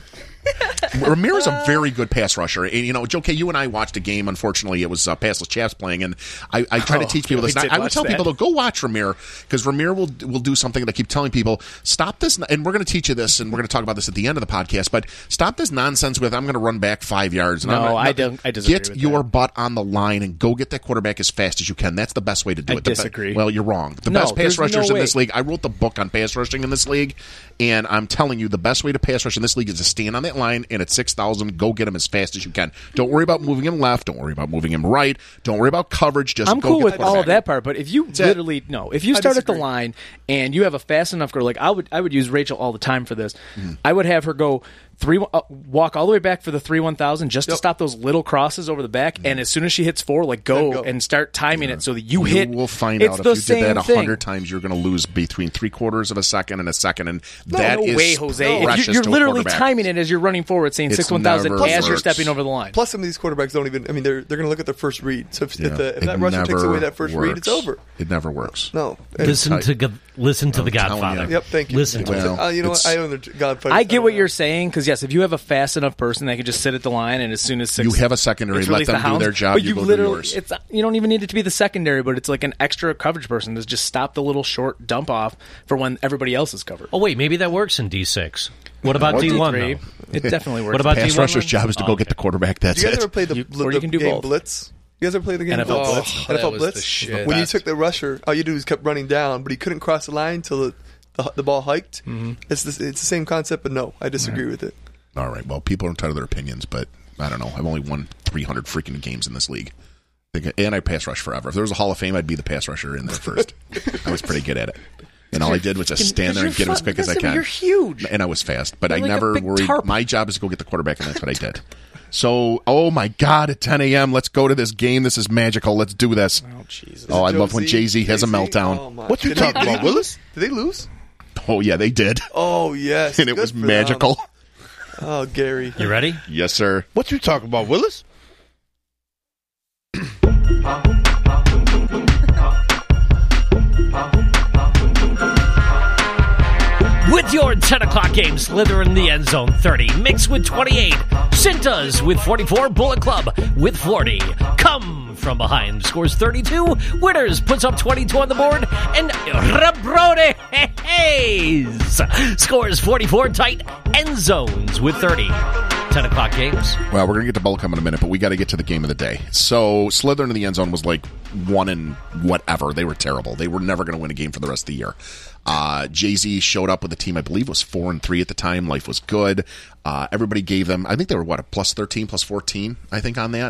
Ramir is a very good pass rusher. And, you know, Joe K, you and I watched a game. Unfortunately, it was uh, Passless Chaps playing, and I, I try to Oh, teach people we this. And did I, I would watch tell that. people, to go watch Ramir, because Ramir will will do something that I keep telling people, stop this, and we're going to teach you this, and we're going to talk about this at the end of the podcast, but stop this nonsense with, I'm going to run back five yards. And No, I'm not- I don't- I disagree Get with your that. butt on the line and go get that quarterback as fast as you can. That's the best way to do I it. The be- disagree. well, you're wrong. The No, best pass there's no rushers in way. this league, I wrote the book on pass rushing in this league, and I'm telling you, the best way to pass rush in this league is to stand on that line, and at six thousand, go get him as fast as you can. Don't worry about moving him left. Don't worry about moving him right. Don't worry about coverage. Just I'm go cool get with the all of quarterback. that part, but if you literally no, if you I start at the disagree. line and you have a fast enough girl, like I would, I would use Rachel all the time for this. Mm-hmm. I would have her go three, uh, walk all the way back for the three one thousand just to Yep. stop those little crosses over the back, and as soon as she hits four, like go, Then go. and start timing it so that you, You hit. will find it's out if the you did that same a thing. hundred times, you're going to lose between three quarters of a second and a second, and No, that no is way, Jose. If precious you, you're to a literally quarterback. timing it as you're running forward, saying It's six one thousand never as you're works. stepping over the line. Plus, some of these quarterbacks don't even. I mean, they're they're going to look at their first read. So if, Yeah. if, the, if It that rusher takes never away that first read, works. it's over. It never works. No. And- Listen to go- listen to the I'm telling Godfather. you. Yep. Thank you. Listen to Well, Uh, you know what? it's- I own the Godfather. I get don't what know. you're saying because yes, if you have a fast enough person that can just sit at the line, and as soon as six, You have a secondary, it's let release them the do hounds, their job, But you you, go do literally, yours. it's you don't even need it to be the secondary, but it's like an extra coverage person to just stop the little short dump off for when everybody else is covered. Oh wait, maybe that works in D six. What about D one? Three, though? it definitely works. What about Pass D one? rusher's job is to go Oh, get the quarterback. That's You guys it. ever play the, You- the, or you can do game both. Blitz? You guys ever play the game N F L Blitz? Blitz? Oh, N F L that was Blitz? the shit. When you took the rusher, all you do is kept running down, but he couldn't cross the line until the, the, the ball hiked. Mm-hmm. It's, the, it's the same concept, but no, I disagree with it. All right. Well, people are entitled to their opinions, but I don't know. I've only won three hundred freaking games in this league. I think- And I pass rush forever. If there was a Hall of Fame, I'd be the pass rusher in there first. I was pretty good at it. And all I did was just stand there and get him as quick as I can. You're huge. And I was fast, but You're I like a never big worried. tarp. My job is to go get the quarterback, and that's what I did. So, oh my God, at ten a.m., let's go to this game. This is magical. Let's do this. Oh Jesus! Oh, I love when Jay-Z has a meltdown. Oh, my- What you Did they- talking did they about, lose? Willis? Did they lose? Oh, yeah, they did. Oh, yes. And it Good was for them. magical. Oh, Gary. You ready? Yes, sir. What you talking about, Willis? With your ten o'clock game, Slither in the end zone thirty, mixed with twenty-eight. Cintas with forty-four, Bullet Club with forty. Come from behind, scores thirty-two. Winners puts up twenty-two on the board. And Rabrode Hayes scores forty-four, tight end zones with thirty. ten o'clock games. Well, we're going to get to Bullet Club in a minute, but we got to get to the game of the day. So, Slither in the end zone was like one in whatever. They were terrible. They were never going to win a game for the rest of the year. Uh, Jay-Z showed up with the team, I believe was four and three at the time. Life was good. Uh, everybody gave them, I think they were what, a plus thirteen, plus fourteen, I think on that.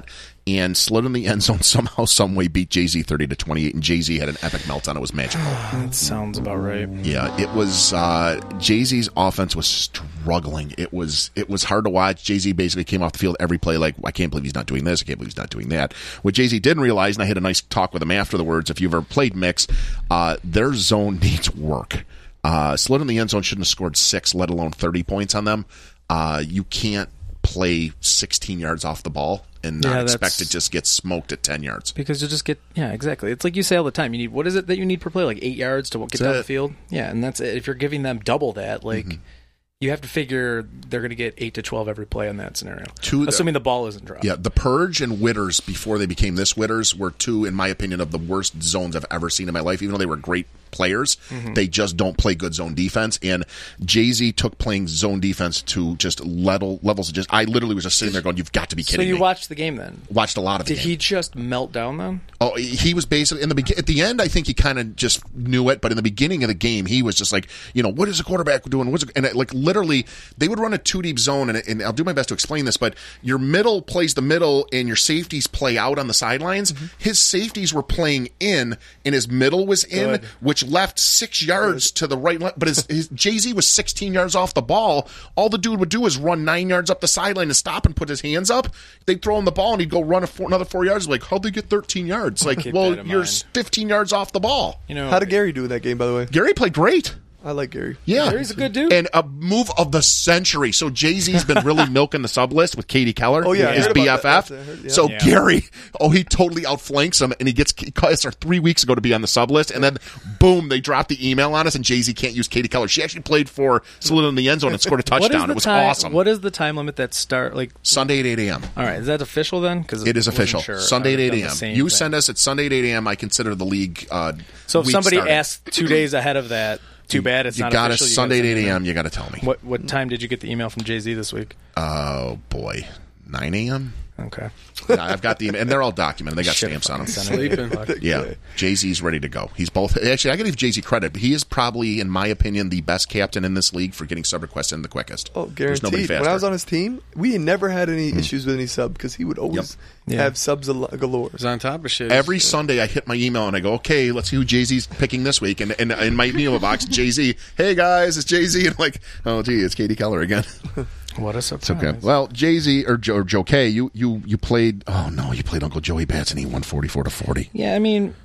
and slid in the end zone somehow, some way, beat Jay-Z thirty to twenty-eight, and Jay-Z had an epic meltdown. It was magical. That sounds about right. Yeah, it was. Uh, Jay-Z's offense was struggling. It was it was hard to watch. Jay-Z basically came off the field every play like, I can't believe he's not doing this. I can't believe he's not doing that. What Jay-Z didn't realize, and I had a nice talk with him afterwards, if you've ever played mix, uh, their zone needs work. Uh, slid in the end zone, shouldn't have scored six, let alone thirty points on them. Uh, you can't play sixteen yards off the ball and not Yeah, expect that's- to just get smoked at ten yards. Because you'll just get, yeah, exactly. It's like you say all the time. You need, what is it that you need per play? Like eight yards to get That's down it. the field? Yeah, and that's it. If you're giving them double that, like, Mm-hmm. you have to figure they're going to get eight to twelve every play in that scenario. Two- Assuming the ball isn't dropped. Yeah, the Purge and Witters, before they became this Witters, were two, in my opinion, of the worst zones I've ever seen in my life. Even though they were great players, Mm-hmm. they just don't play good zone defense. And Jay-Z took playing zone defense to just level, levels of just, I literally was just sitting there going, you've got to be So kidding you me. watched the game then? Watched a lot of the Did game. he just melt down then? Oh, he was basically in the be- at the end. I think he kind of just knew it, but in the beginning of the game, he was just like, you know, what is the quarterback doing? What's it? And it, like literally, they would run a two deep zone, and, and I'll do my best to explain this. But your middle plays the middle, and your safeties play out on the sidelines. Mm-hmm. His safeties were playing in, and his middle was in, Good. which left six yards to the right. But his, his Jay-Z was sixteen yards off the ball. All the dude would do is run nine yards up the sideline and stop and put his hands up. They'd throw him the ball, and he'd go run a four, another four yards. Like, how'd they get thirteen yards? Like, Keep well, that in you're mind. fifteen yards off the ball. You know, How did Gary do in that game, by the way? Gary played great. I like Gary. Yeah, Gary's a good dude. and a move of the century. So Jay Z's been really milking the sub list with Katie Keller. Oh, yeah, I his heard about B F F. that. That's- I heard- yeah. So Yeah. Gary, oh, he totally outflanks him, and he gets he cuts her three weeks ago to be on the sub list, and then boom, they drop the email on us, and Jay Z can't use Katie Keller. She actually played for Salute in the end zone and scored a what is touchdown. the It was time, awesome. What is the time limit that start? Like, Sunday at eight a.m. all right, is that official then? Because It is official. Sure. Sunday at I've eight done the a.m. same You thing. send us at Sunday at eight a.m. I consider the league. Uh, So if week somebody started. asks two days ahead of that, too bad it's you not got us official. You Sunday at gotta eight send it a.m. in. You got to tell me. What what time did you get the email from Jay Z this week? Oh boy, nine a.m. Okay. Yeah, I've got the and they're all documented. They got Shit, stamps on them. fucking send it at eight o'clock. Yeah, Jay Z's ready to go. He's both. Actually, I got to give Jay Z credit. He is probably, in my opinion, the best captain in this league for getting sub requests in the quickest. Oh, There's nobody guaranteed. faster. When I was on his team, we never had any issues with any sub because he would always Yep. have subs al- galore. He's on top of shit. Every Sunday, I hit my email and I go, "Okay, let's see who Jay Z's picking this week." And, and in my email box, Jay Z, "Hey guys, it's Jay Z." And I'm like, "Oh, gee, it's Katie Keller again." What a surprise. Okay. Well, Jay Z or Joe, or Joe K, you you you played. Oh no, you played Uncle Joey Bats and he won forty-four to forty. Yeah, I mean,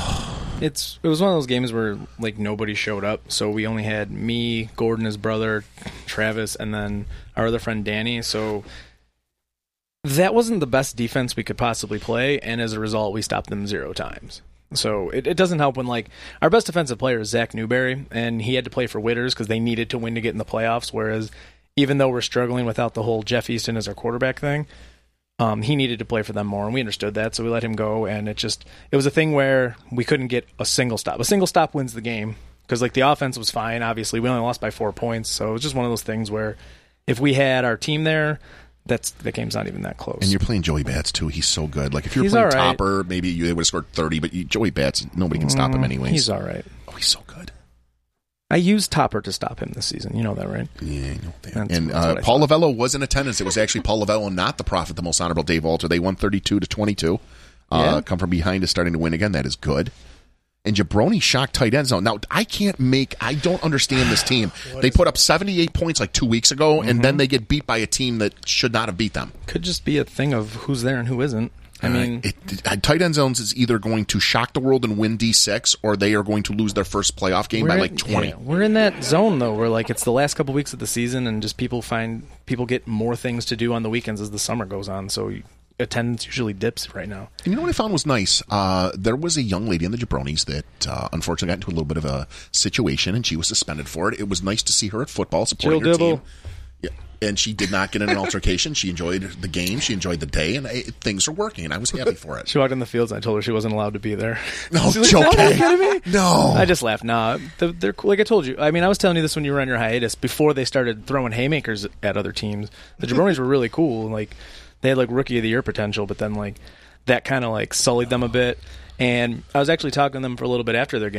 it's it was one of those games where like nobody showed up, so we only had me, Gordon, his brother, Travis, and then our other friend Danny. So that wasn't the best defense we could possibly play, and as a result, we stopped them zero times. So it, it doesn't help when like our best defensive player is Zach Newberry, and he had to play for Witters because they needed to win to get in the playoffs. Whereas even though we're struggling without the whole Jeff Easton as our quarterback thing, um, he needed to play for them more, and we understood that, so we let him go. And it just it was a thing where we couldn't get a single stop. A single stop wins the game because like the offense was fine. Obviously, we only lost by four points, so it was just one of those things where if we had our team there, that's the game's not even that close. And you're playing Joey Bats too. He's so good. Like if you're He's playing all right. Topper, maybe you they would have scored thirty. But you, Joey Bats, nobody can stop him anyways. He's all right. Oh, he's so good. I used Topper to stop him this season. You know that, right? Yeah, I know that. That's- and that's uh, what I Paul Lavello was in attendance. It was actually Paul Lavello, not the prophet, the most honorable Dave Walter. They won thirty-two to twenty-two. Uh, Yeah. Come from behind is starting to win again. That is good. And Jabroni shocked tight end zone. Now, I can't make, I don't understand this team. They put up seventy-eight points like two weeks ago, and then they get beat by a team that should not have beat them. Could just be a thing of who's there and who isn't. I mean, Uh, it, it, tight end zones is either going to shock the world and win D six, or they are going to lose their first playoff game by We're like in- twenty. yeah, we're in that zone though, where like it's the last couple weeks of the season, and just people find people get more things to do on the weekends as the summer goes on. So attendance usually dips right now. And you know what I found was nice? Uh, there was a young lady in the Jabronis that uh, unfortunately got into a little bit of a situation, and she was suspended for it. It was nice to see her at football supporting Jill her Dibble. team. Yeah. And she did not get in an altercation. She enjoyed the game. She enjoyed the day, and I, things are working, and I was happy for it. She walked in the fields, and I told her she wasn't allowed to be there. No, She's Joe like, "No, are you K. kidding me?" No. I just laughed. Nah, they're, they're cool. Like I told you. I mean, I was telling you this when you were on your hiatus before they started throwing haymakers at other teams. The Jabronis were really cool. Like they had like rookie of the year potential, but then like that kind of like sullied them a bit. And I was actually talking to them for a little bit after their game.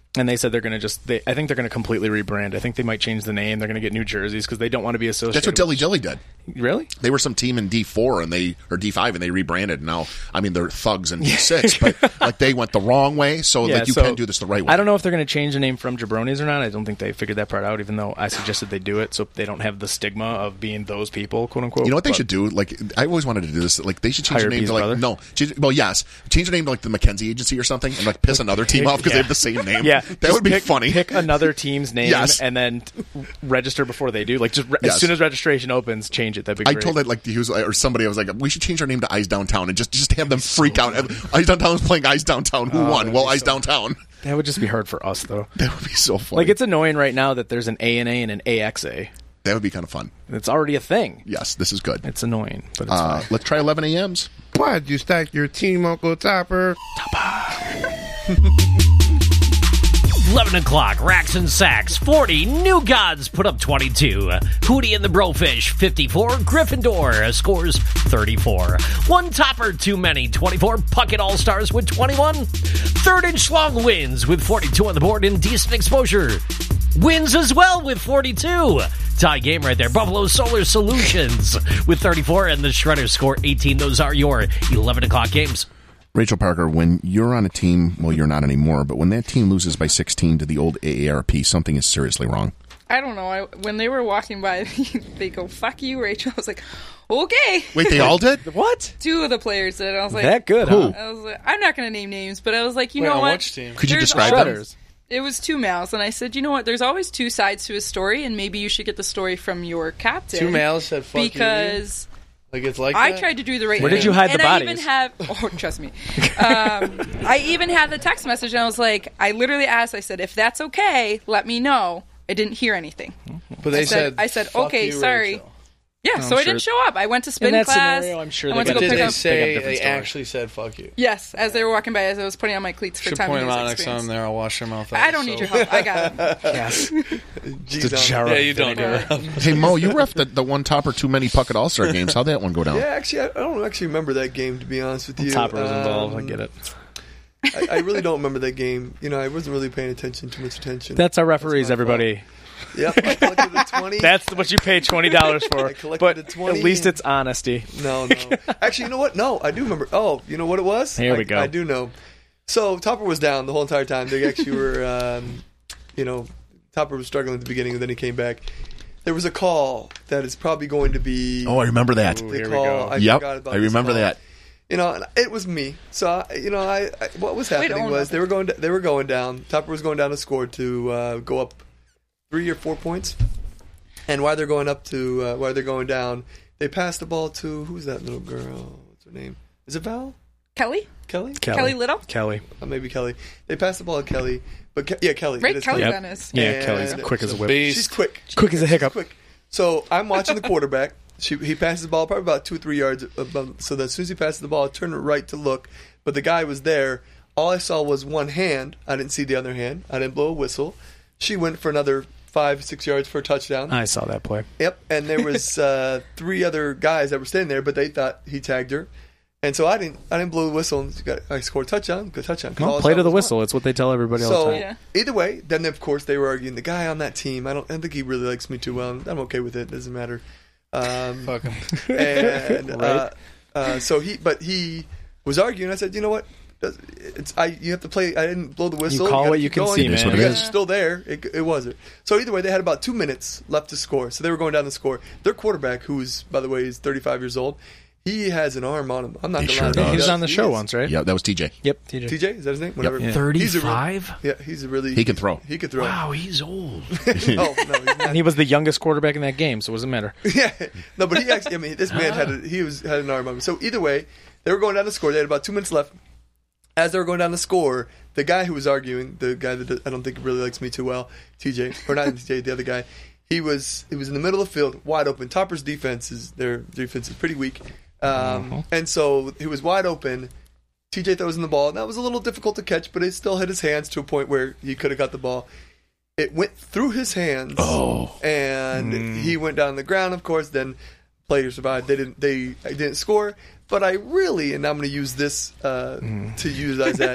And they said they're going to just, they, I think they're going to completely rebrand. I think they might change the name. They're going to get new jerseys because they don't want to be associated. That's what Dilly with... Dilly did. Really? They were some team in D four and they or D five and they rebranded. Now, I mean, they're thugs in D six, but like they went the wrong way. So Yeah, like you so can do this the right way. I don't know if they're going to change the name from Jabronis or not. I don't think they figured that part out, even though I suggested they do it so they don't have the stigma of being those people, quote unquote. You know what they But should do? Like I always wanted to do this. Like they should change Hire their name B's to like brother? no. Change, well, yes, change their name to like the McKenzie Agency or something, and like piss another team off because they yeah. have the same name. Yeah, that just would be pick, funny. Pick another team's name Yes. and then t- register before they do. Like just re- Yes. as soon as registration opens, change it. That'd be I great. told it like he was or somebody. I was like, we should change our name to Eyes Downtown and just just have them freak out. Eyes Downtown is playing Eyes Downtown. Who Oh, won? that'd Well, be Eyes so- Downtown. That would just be hard for us, though. That would be so funny. Like it's annoying right now that there's an A N A and an A X A. That would be kind of fun. It's already a thing. Yes, this is good. It's annoying, but it's Uh, fine. let's try eleven A Ms. Why'd you stack your team, Uncle Topper? eleven o'clock, Racks and Sacks, forty. New Gods put up twenty-two. Hootie and the Brofish, fifty-four. Gryffindor scores thirty-four. One Topper too many, twenty-four. Puckett All-Stars with twenty-one. Third Inch Long wins with forty-two on the board. Indecent Exposure wins as well with forty-two. Tie game right there. Buffalo Solar Solutions with thirty-four. And the Shredders score eighteen. Those are your eleven o'clock games. Rachel Parker, when you're on a team, well, you're not anymore, but when that team loses by sixteen to the old A A R P, something is seriously wrong. I don't know. I, when they were walking by, they go, "Fuck you, Rachel." I was like, "Okay." Wait, they all did? What? Two of the players did. I was like, That good, Who? huh? I was like, I'm not going to name names, but I was like, you Wait, know on what? which team? Could you There's describe always- them? Shredders. It was two males, and I said, you know what? There's always two sides to a story, and maybe you should get the story from your captain. Two males said fuck you. because Like it's like I that? tried to do the right Where thing. did you hide and the I bodies? even have, oh, trust me. Um, I even had the text message, and I was like, I literally asked, I said, if that's okay, let me know. I didn't hear anything. But they I said- said, I said, "Fuck okay, you, sorry." Rachel." Yeah, I'm so I didn't sure- show up. I went to spin In that class. scenario, I'm sure I they went to got go Did pick they up. Big say up different they story. actually said fuck you? Yes, as they were walking by, as I was putting on my cleats for Should time point of them music out next experience. time there. I'll wash their mouth out. I don't need so. your help. I got it. Yes. Geez, The don't- jar Yeah, of you don't. vinegar. Hey, Mo, you ref the, the one Topper too many Puckett All-Star games. How'd that one go down? Yeah, actually, I, I don't actually remember that game, to be honest with you. Topper was involved. I Um, get it. I, I really don't remember that game. You know, I wasn't really paying attention, too much attention. That's our referees, my everybody. Yep, I collected a twenty. That's what you pay twenty dollars for. I collected But a twenty at least and- it's honesty. No, no. Actually, you know what? No, I do remember. Oh, you know what it was? Here I, we go. I do know. So Topper was down the whole entire time. They actually were, um, you know, Topper was struggling at the beginning, and then he came back. There was a call that is probably going to be. Oh, I remember that. the here we call. go. I Yep, forgot about I this remember call. that. You know, and it was me. So I, you know, I, I what was Wait, happening hold was on. they were going. They were going down. Topper was going down to score to uh, go up three or four points. And while they're going up to, uh, while they're going down, they pass the ball to who's that little girl? What's her name? Is it Val? Kelly? Kelly? Kelly Little? Kelly. Uh, maybe Kelly. They pass the ball to Kelly, but Ke- yeah, Kelly. Right, It is Kelly Yep. Dennis. Yeah, And- Kelly's quick as a whip. She's quick. Quick as a hiccup. Quick. So I'm watching the quarterback. She, he passes the ball probably about two or three yards. Above, so that as soon as he passes the ball, I turned right to look, but the guy was there. All I saw was one hand. I didn't see the other hand. I didn't blow a whistle. She went for another five, six yards for a touchdown. I saw that play. Yep, and there was uh, three other guys that were standing there, but they thought he tagged her, and so I didn't. I didn't blow the whistle. And got, I scored a touchdown. Good touchdown. 'Cause all Well, I play saw to the was whistle. one. It's what they tell everybody all So the time. Yeah. either way, then of course they were arguing the guy on that team. I don't. I don't think he really likes me too well. I'm okay with it. Doesn't matter. Um, Fuck 'em. and Right. uh, uh, so he, but he was arguing. I said, you know what? It's I. You have to play. I didn't blow the whistle. call gotta what you keep can going. see, It is man. what it You is. guys are still there. It, it wasn't. So either way, they had about two minutes left to score. So they were going down to score. Their quarterback, who's by the way is thirty-five years old, he has an arm on him. I'm not He gonna sure lie. does. He was does. on the He show is- once, right? Yeah, that was T J. Yep, T J. T J, is that his name? Whatever. Yeah. He's a thirty-five? Re- yeah, he's a really. He can throw. He can throw. Wow, he's old. oh no, he's not. And he was the youngest quarterback in that game, so it doesn't matter. yeah, no, but he actually. I mean, this man had a, he was had an arm on him. So either way, they were going down to score. They had about two minutes left. As they were going down to score, the guy who was arguing, the guy that I don't think really likes me too well, T J, or not T J, the other guy, he was he was in the middle of the field, wide open. Topper's defense is their defense is pretty weak, um, and so he was wide open. T J throws in the ball, and that was a little difficult to catch, but it still hit his hands to a point where he could have got the ball. It went through his hands, Oh. and he went down the ground. Of course, then players survived. They didn't. They didn't score. But I really, and I'm going to use this uh, to utilize that.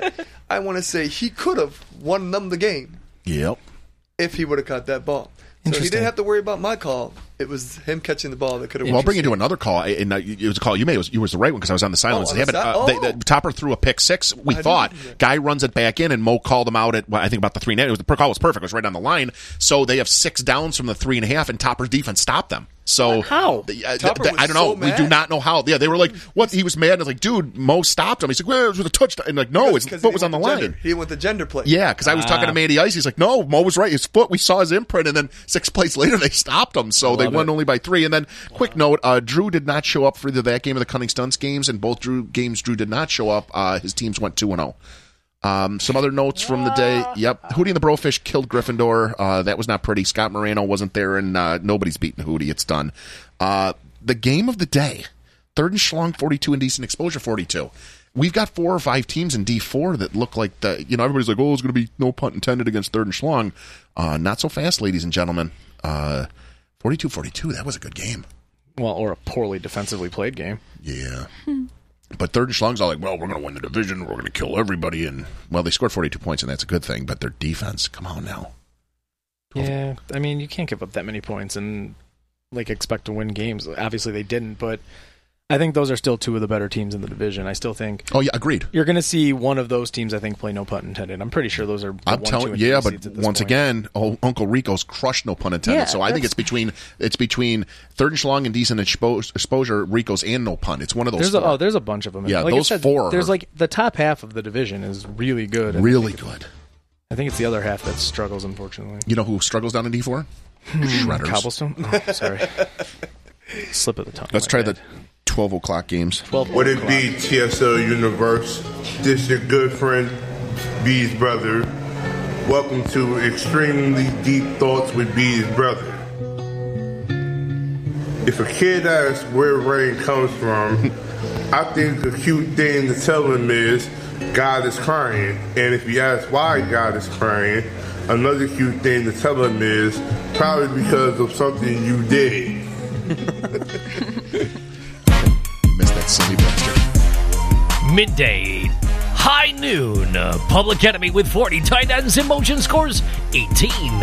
I want to say he could have won them the game Yep. if he would have caught that ball. So he didn't have to worry about my call. It was him catching the ball that could have. Well, I'll bring you to another call, and uh, it was a call you made. It was, you was the right one because I was on the silence. Oh, they on the haven't, si- uh, they, oh. the Topper threw a pick six. We I thought didn't do that. guy runs it back in, and Mo called him out at well, I think about the three and a half. It was, the call was perfect. It was right on the line. So they have six downs from the three and a half, and Topper's defense stopped them. So How? the- uh, Topper the- was I don't know. so we do mad. not know how. Yeah, they were like, "What?" He was mad. And I was like, "Dude, Mo stopped him." He's like, "Well, it was with a touchdown." And like, no, his Because foot he was on the went line. gender. He went the gender play. Yeah, because I was talking to Mandy Ice. He's like, no, Mo was right. His foot, we saw his imprint, and then six plays later, they stopped him. So they won it. only by three. And then, quick note, uh, Drew did not show up for either that game or the Cunning Stunts games, and both Drew games Drew did not show up. Uh, his teams went two and oh. Um, some other notes from the day. Yep. Hootie and the Brofish killed Gryffindor. Uh, that was not pretty. Scott Moreno wasn't there, and uh, nobody's beaten Hootie. It's done. Uh, the game of the day. Third and Schlong, forty-two, and Decent Exposure, forty-two. We've got four or five teams in D four that look like the, you know, everybody's like, oh, it's going to be no punt intended against Third and Schlong. Uh, not so fast, ladies and gentlemen. Uh, forty-two forty-two, that was a good game. Well, or a poorly defensively played game. Yeah. But Third and Schlong's all like, well, we're going to win the division. We're going to kill everybody. And, well, they scored forty-two points, and that's a good thing. But their defense, come on now. Yeah, I mean, you can't give up that many points and like expect to win games. Obviously, they didn't, but I think those are still two of the better teams in the division. I still think Oh, yeah, agreed. you're going to see one of those teams, I think, play no pun intended. I'm pretty sure those are the I'm one, telling two, and yeah, three but seeds at this once point. again, oh, Uncle Rico's crushed, no pun intended. Yeah, so I think that's- it's between it's between Third and Schlong and Decent Expo- Exposure, Rico's and no pun. It's one of those There's a, four. oh, there's a bunch of them. Yeah, like I those said, four There's are- like the top half of the division is really good. I really think, good. I think it's the other half that struggles, unfortunately. You know who struggles down in D four? Shredders. Cobblestone. Oh, sorry, slip of the tongue. Let's my try bad. the twelve o'clock games. twelve. Would it be T S L Universe? This your good friend, B's brother. Welcome to Extremely Deep Thoughts with B's brother. If a kid asks where rain comes from, I think a cute thing to tell him is God is crying. And if you ask why God is crying, another cute thing to tell him is probably because of something you did. Missed that silly bastard. Midday, high noon. uh, Public Enemy with forty tight ends in motion scores eighteen.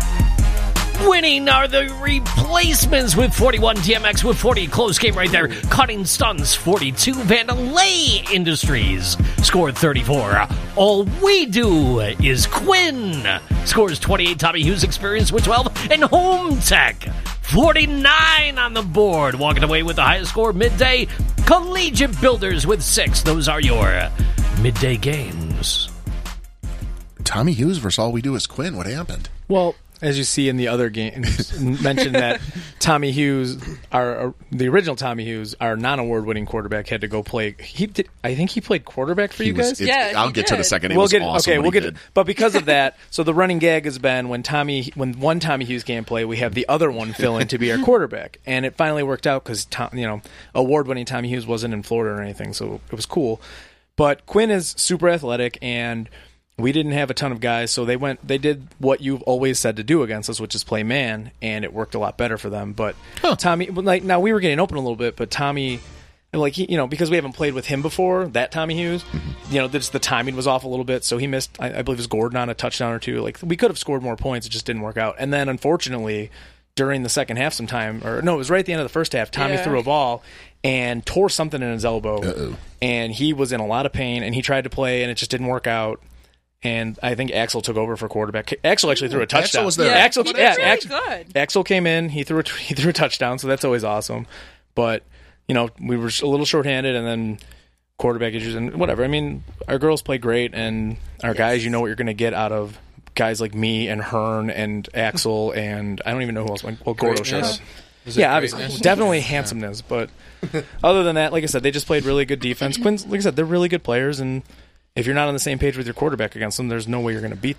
Winning are the replacements with forty-one. D M X with forty. Close game right there. Cutting Stunts forty-two. Vandalay Industries scored thirty-four. All We Do is Quinn scores twenty-eight. Tommy Hughes Experience with twelve. And Home Tech forty-nine on the board. Walking away with the highest score midday. Collegiate Builders with six. Those are your midday games. Tommy Hughes versus All We Do is Quinn. What happened? Well, as you see in the other games, mentioned that Tommy Hughes, our uh, the original Tommy Hughes, our non-award-winning quarterback, had to go play. He did, I think he played quarterback for He you was- guys. it's- Yeah, I'll he get to the did. second. It we'll was get awesome okay. what We'll he get, did. but because of that, so the running gag has been when Tommy, when one Tommy Hughes can't play, we have the other one fill in to be our quarterback, and it finally worked out because you know award-winning Tommy Hughes wasn't in Florida or anything, so it was cool. But Quinn is super athletic, and we didn't have a ton of guys, so they went. They did what you've always said to do against us, which is play man, and it worked a lot better for them. But Tommy, like now we were getting open a little bit, but Tommy, like he, you know, because we haven't played with him before, that Tommy Hughes, you know, just the timing was off a little bit, so he missed. I, I believe it was Gordon on a touchdown or two. Like we could have scored more points, it just didn't work out. And then unfortunately, during the second half, sometime or no, it was right at the end of the first half. Tommy Yeah. threw a ball and tore something in his elbow, Uh-oh. and he was in a lot of pain. And he tried to play, and it just didn't work out. And I think Axel took over for quarterback. Axel actually threw a touchdown. Axel was there. Yeah, Axel, he yeah, did really Axel, good. Axel came in. He threw a, he threw a touchdown, so that's always awesome. But you know, we were a little shorthanded, and then quarterback issues and whatever. I mean, our girls play great, and our guys, you know what you're going to get out of guys like me and Hearn and Axel, and I don't even know who else. Well, Gordo showed up. Yeah, obviously, definitely handsomeness. But other than that, like I said, they just played really good defense. Quinn's, like I said, they're really good players, and if you're not on the same page with your quarterback against them, there's no way you're going to beat them.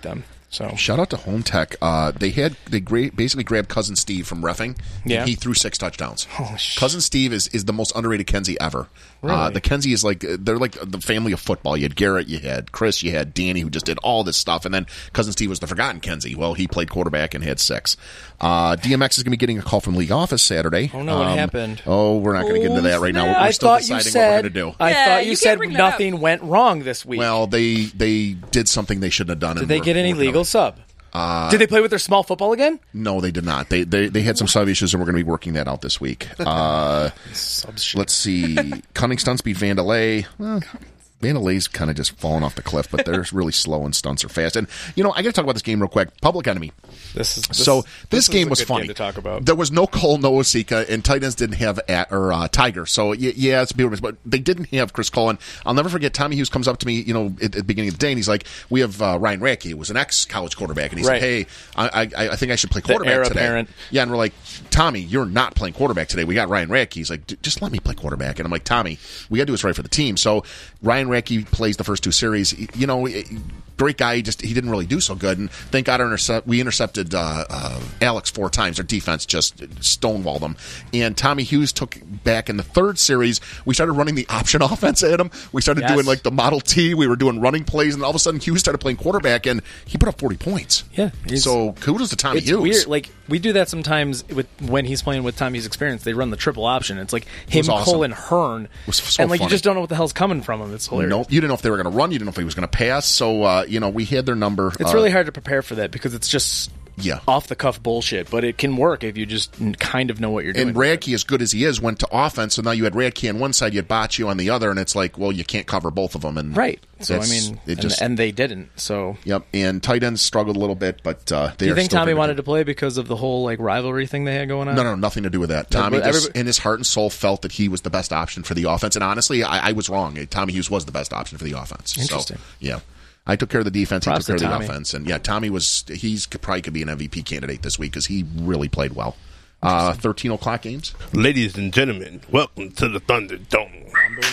So shout out to Home Tech. Uh, they had they gra- basically grabbed Cousin Steve from reffing. Yeah. And he threw six touchdowns. Oh, sh- Cousin Steve is, is the most underrated Kenzie ever. Really? Uh, the Kenzie is like they're like the family of football. You had Garrett, you had Chris, you had Danny, who just did all this stuff, and then Cousin Steve was the forgotten Kenzie. Well, he played quarterback and had six. Uh, D M X is going to be getting a call from league office Saturday. Oh no, what happened? Oh, we're not going to get into that right now. We're, we're I still thought you deciding said. what we're going to do. I Yeah, thought you you can't said bring that nothing went wrong this week. Well, they they did something they shouldn't have done. Did they get any legal sub? Uh, Did they play with their small football again? No, they did not. They they, they had some sub issues, and we're going to be working that out this week. Uh, let's see. Cunning Stunts beat Vandalay. Well, Vandalay's kind of just falling off the cliff, but they're really slow and Stunts are fast. And, you know, I got to talk about this game real quick. Public Enemy. This is this, so this, this game is a was good funny. Game to talk about. There was no Cole, no Osika, and Titans didn't have at, or uh, Tiger. So y- yeah, it's beautiful, but they didn't have Chris Cole. And I'll never forget. Tommy Hughes comes up to me, you know, at, at the beginning of the day, and he's like, "We have uh, Ryan Radke, who was an ex-college quarterback, and he's Right. like, hey, I, I, I think I should play The quarterback heir today." apparent. Yeah, and we're like, "Tommy, you're not playing quarterback today. We got Ryan Radke." He's like, "Just let me play quarterback." And I'm like, "Tommy, we got to do what's right for the team." So Ryan Radke plays the first two series. You know, great guy. He just he didn't really do so good. And thank God our intercept, we intercepted uh, uh, Alex four times. Our defense just stonewalled him. And Tommy Hughes took back in the third series. We started running the option offense at him. We started Yes. doing like the Model T. We were doing running plays, and all of a sudden Hughes started playing quarterback, and he put up forty points. Yeah, he's- So kudos to Tommy It's Hughes. weird. Like we do that sometimes with when he's playing with Tommy's experience. They run the triple option. It's like him, was awesome. Cole, and Hearn, was so and like funny. you just don't know what the hell's coming from him. It's hilarious. Nope. You didn't know if they were going to run. You didn't know if he was going to pass. So uh, you know, we had their number. It's uh, really hard to prepare for that because it's just Yeah. off the cuff bullshit. But it can work if you just kind of know what you're doing. And Radke, as good as he is, went to offense. So now you had Radke on one side, you had Baccio on the other, and it's like, well, you can't cover both of them. And right. So I that's- mean, it and, just and they didn't. So yep. And tight ends struggled a little bit, but uh, they do you are think still Tommy very wanted good. to play because of the whole like rivalry thing they had going on? No, no, nothing to do with that. Tommy, but just, everybody- in his heart and soul, felt that he was the best option for the offense. And honestly, I, I was wrong. Tommy Hughes was the best option for the offense. Interesting. So, yeah. I took care of the defense. Props he took care to of the Tommy. offense. And yeah, Tommy was, he's could, probably could be an M V P candidate this week because he really played well. Uh, thirteen o'clock games. Ladies and gentlemen, welcome to the Thunderdome.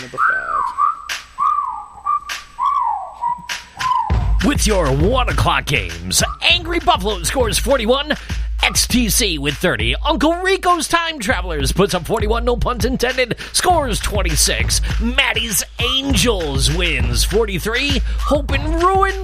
With your one o'clock games, Angry Buffalo scores forty-one, X T C with thirty, Uncle Rico's Time Travelers puts up forty-one, no puns intended, scores twenty-six, Maddie's Angels wins forty-three, Hope and Ruin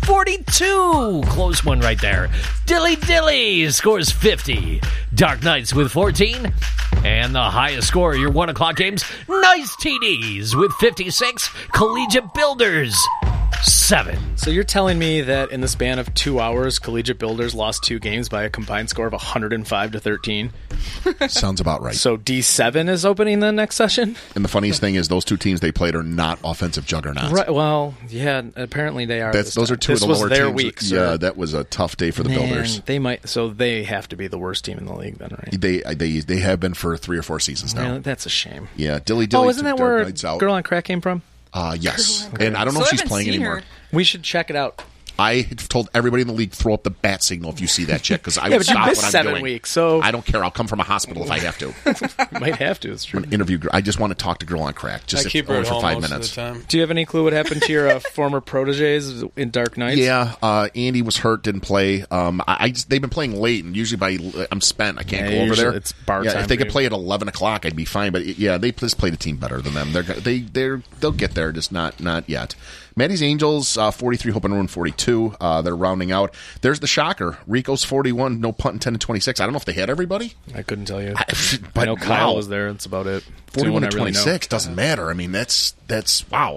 forty-two, close one right there, Dilly Dilly scores fifty, Dark Knights with fourteen, and the highest score of your one o'clock games, Nice T Ds with fifty-six, Collegiate Builders seven. So you're telling me that in the span of two hours, Collegiate Builders lost two games by a combined score of one hundred five to thirteen? Sounds about right. So D seven is opening the next session? And the funniest thing is those two teams they played are not offensive juggernauts. Right. Well, yeah, apparently they are. That's, this those time. are two this of the was lower their teams. week, sir. Yeah, that was a tough day for the Man, Builders. They might. So they have to be the worst team in the league, then, right? They they they have been for three or four seasons now. Yeah, that's a shame. Yeah, Dilly Dilly. Oh, isn't took that Dark where Knights out. Girl on Crack came from? Uh, yes, and I don't know So if I she's haven't playing seen anymore. her. We should check it out. I have told everybody in the league throw up the bat signal if you see that chick because I Yeah, will but you stop missed what I'm seven doing. weeks, so- I don't care. I'll come from a hospital if I have to. You might have to. It's true. Interview. I just want to talk to Girl on Crack. Just I if, keep her only at for home five most minutes. of the time. Do you have any clue what happened to your uh, former proteges in Dark Knights? Yeah, uh, Andy was hurt, didn't play. Um, I, I just, they've been playing late, and usually by I'm spent. I can't Yeah, go over usually there. it's bar yeah, time if they for could you. play at eleven o'clock, I'd be fine. But yeah, they just played a team better than them. They're they they're they'll get there, just not not yet. Maddie's Angels uh, forty-three, Hope and Ruin forty-two. Uh, they're rounding out. There's the shocker. Rico's forty-one, no punt intended twenty-six. I don't know if they had everybody. I couldn't tell you. I, I but know Kyle wow. was there. That's about it. forty-one to Anyone I really know. twenty-six doesn't matter. I mean, that's that's wow.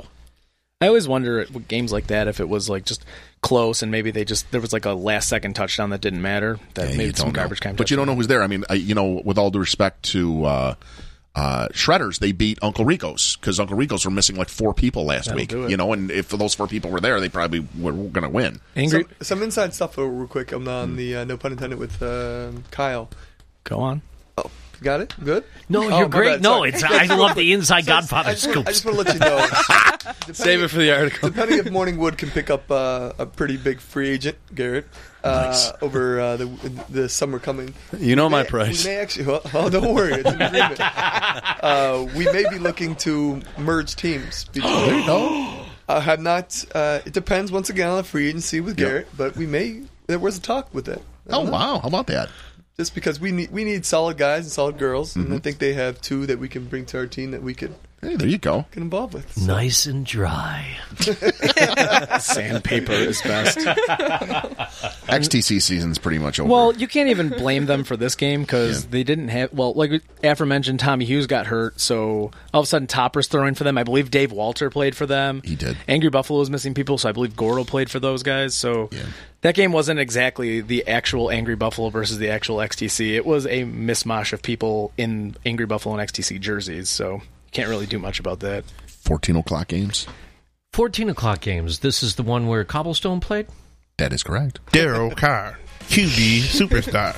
I always wonder with games like that if it was like just close and maybe they just there was like a last second touchdown that didn't matter that Yeah, you made some don't know. garbage time. But you don't know who's there. I mean, I, you know, with all due respect to uh, uh, Shredders, they beat Uncle Rico's because Uncle Rico's were missing like four people last That'll week. do it. You know, and if those four people were there, they probably were going to win. Angry. Some, some inside stuff uh, real quick on, on the uh, no pun intended with uh, Kyle. Go on. Oh, got it? Good? No, Oh, you're my great. bad, No, sorry. it's I love the inside So I Godfather just, I just, scoops. want to let you know. Save it for the article. Depending if Morning Wood can pick up uh, a pretty big free agent, Garrett, uh, Nice. over uh, the the summer coming. You know We my may- price. We may actually. Oh, oh, don't worry, it's an agreement. uh, we may be looking to merge teams. Between, I have not. Uh, it depends once again on the free agency with Garrett, but we may. There was a talk with it. Oh wow! How about that? Just because we need we need solid guys and solid girls, Mm-hmm. and I think they have two that we can bring to our team that we could Hey, there you go. get involved with. So. Nice and dry. Sandpaper is best. X T C season's pretty much over. Well, you can't even blame them for this game because Yeah. they didn't have. Well, like aforementioned, Tommy Hughes got hurt, so all of a sudden Topper's throwing for them. I believe Dave Walter played for them. He did. Angry Buffalo was missing people, so I believe Gordo played for those guys. So Yeah. that game wasn't exactly the actual Angry Buffalo versus the actual X T C. It was a mishmash of people in Angry Buffalo and X T C jerseys. So you can't really do much about that. fourteen o'clock games. fourteen o'clock games. This is the one where Cobblestone played? That is correct. Daryl Carr, Q B superstar.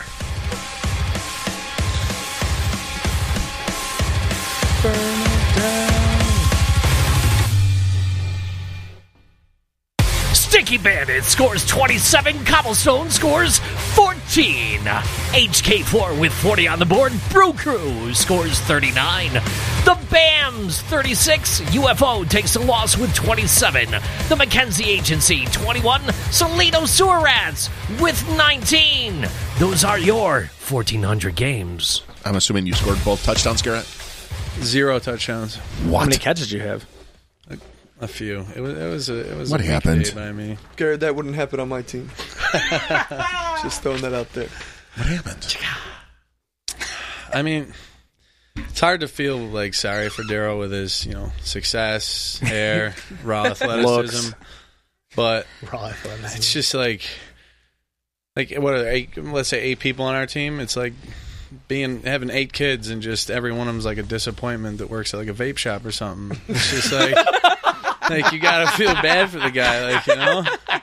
Sticky Bandit scores twenty-seven. Cobblestone scores fourteen. H K four with forty on the board. Brew Crew scores thirty-nine. The BAMS thirty-six. U F O takes a loss with twenty-seven. The Mackenzie Agency twenty-one. Salino Sewer Rats with nineteen. Those are your fourteen hundred games. I'm assuming you scored both touchdowns, Garrett. Zero touchdowns. What? How many catches did you have? A few. It was. It was. A, it was. What a weak happened? day by me. Garrett, that wouldn't happen on my team. Just throwing that out there. What happened? I mean, it's hard to feel like sorry for Daryl with his, you know, success, hair, raw athleticism, but it's just like, like what are there, eight, let's say eight people on our team. It's like being having eight kids and just every one of them's like a disappointment that works at like a vape shop or something. It's just like, like you gotta feel bad for the guy, like, you know,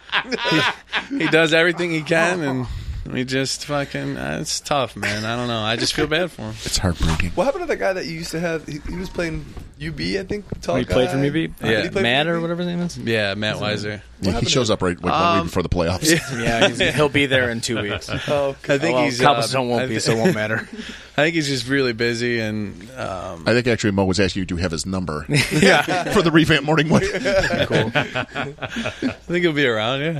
he, he does everything he can and. We just fucking, uh, it's tough, man. I don't know. I just feel bad for him. It's heartbreaking. What happened to that guy that you used to have? He, he was playing U B, I think. Tall He played guy. for me, B? Did Yeah, he play for Matt U B? or whatever his name is? Yeah, Matt Weiser. Yeah, he shows up right like, one week before the playoffs. Yeah, he's, he'll be there in two weeks. Oh, I think well, he's Cobblestone uh, won't I be, thi- so it won't matter. I think he's just really busy, and um, I think actually Mo was asking you to have his number Yeah. for the revamp morning one. Cool. I think he'll be around. Yeah.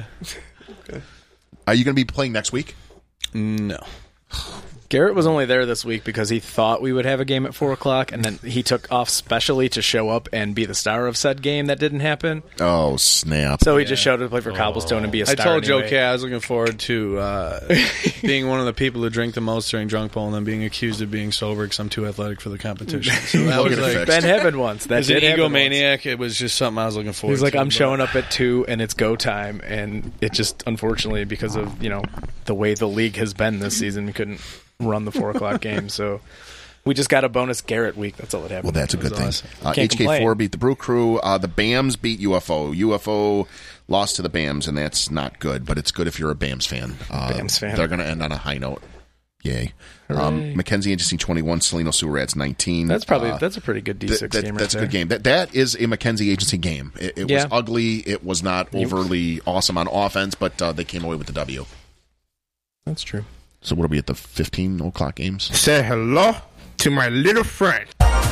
Are you going to be playing next week? No. Garrett was only there this week because he thought we would have a game at four o'clock, and then he took off specially to show up and be the star of said game. That didn't happen. Oh, snap. So he just showed up to play for Cobblestone and be a I star. told Joe anyway. K I was looking forward to uh, being one of the people who drink the most during drunk poll and then being accused of being sober because I'm too athletic for the competition. So that We'll was get it like, fixed. Ben happened once. That as an did happen once. egomaniac, it was just something I was looking forward He's like, to. I'm but- showing up at two, and it's go time, and it just unfortunately because of you know the way the league has been this season, we couldn't run the four o'clock game, so we just got a bonus Garrett week. That's all that happened. Well, that's a good thing. awesome. Uh, Can't H K four complain. beat the Brew Crew. Uh, the BAMS beat U F O. U F O lost to the BAMS, and that's not good, but it's good if you're a BAMS fan. Uh, BAMS fan. They're going to end on a high note. Yay. Um, Mackenzie Agency twenty-one, Salino Sewer Rats nineteen. That's probably Uh, that's a pretty good D Th- six that- game. Right that's a there. good game. That that is a Mackenzie Agency game. It, it Yeah. was ugly. It was not overly awesome on offense, but uh, they came away with the W. That's true. So what are we at the fifteen o'clock games? Say hello to my little friend.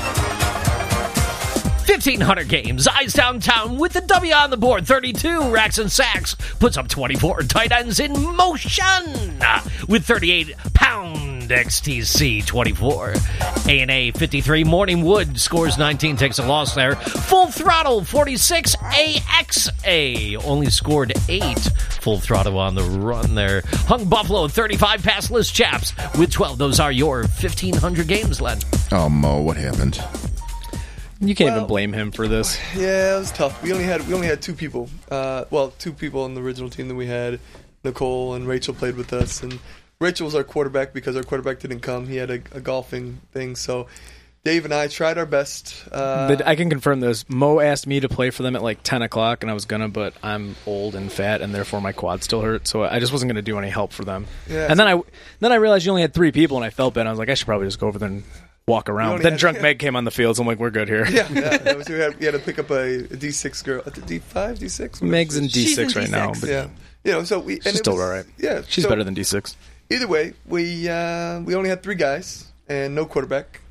fifteen hundred games. Eyes downtown with the W on the board. thirty-two. Racks and Sacks puts up twenty-four. Tight ends in motion with thirty-eight. Pound X T C twenty-four. A and A fifty-three. Morningwood scores nineteen. Takes a loss there. Full Throttle forty-six. A X A only scored eight. Full Throttle on the run there. Hung Buffalo thirty-five. Passless Chaps with twelve. Those are your fifteen hundred games, Len. Oh, Mo, what happened? You can't Well- even blame him for this. Yeah, it was tough. We only had we only had two people. Uh, well, two people on the original team that we had. Nicole and Rachel played with us, and Rachel was our quarterback because our quarterback didn't come. He had a, a golfing thing, so Dave and I tried our best. Uh, But I can confirm this. Mo asked me to play for them at like ten o'clock, and I was gonna, but I'm old and fat, and therefore my quad still hurt, so I just wasn't gonna do any help for them. Yeah, and then I then I realized you only had three people, and I felt bad. I was like, I should probably just go over there and walk around. only Then had- Drunk Meg came on the field, so I'm like, we're good here. yeah, yeah. That was, we, had, we had to pick up a, a D six girl, a D five, D six. Meg's in D She's six in right now, D six. but Yeah, you know, so we. And she's it still was- all right. Yeah, she's so better than D six. Either way, we uh, we only had three guys and no quarterback,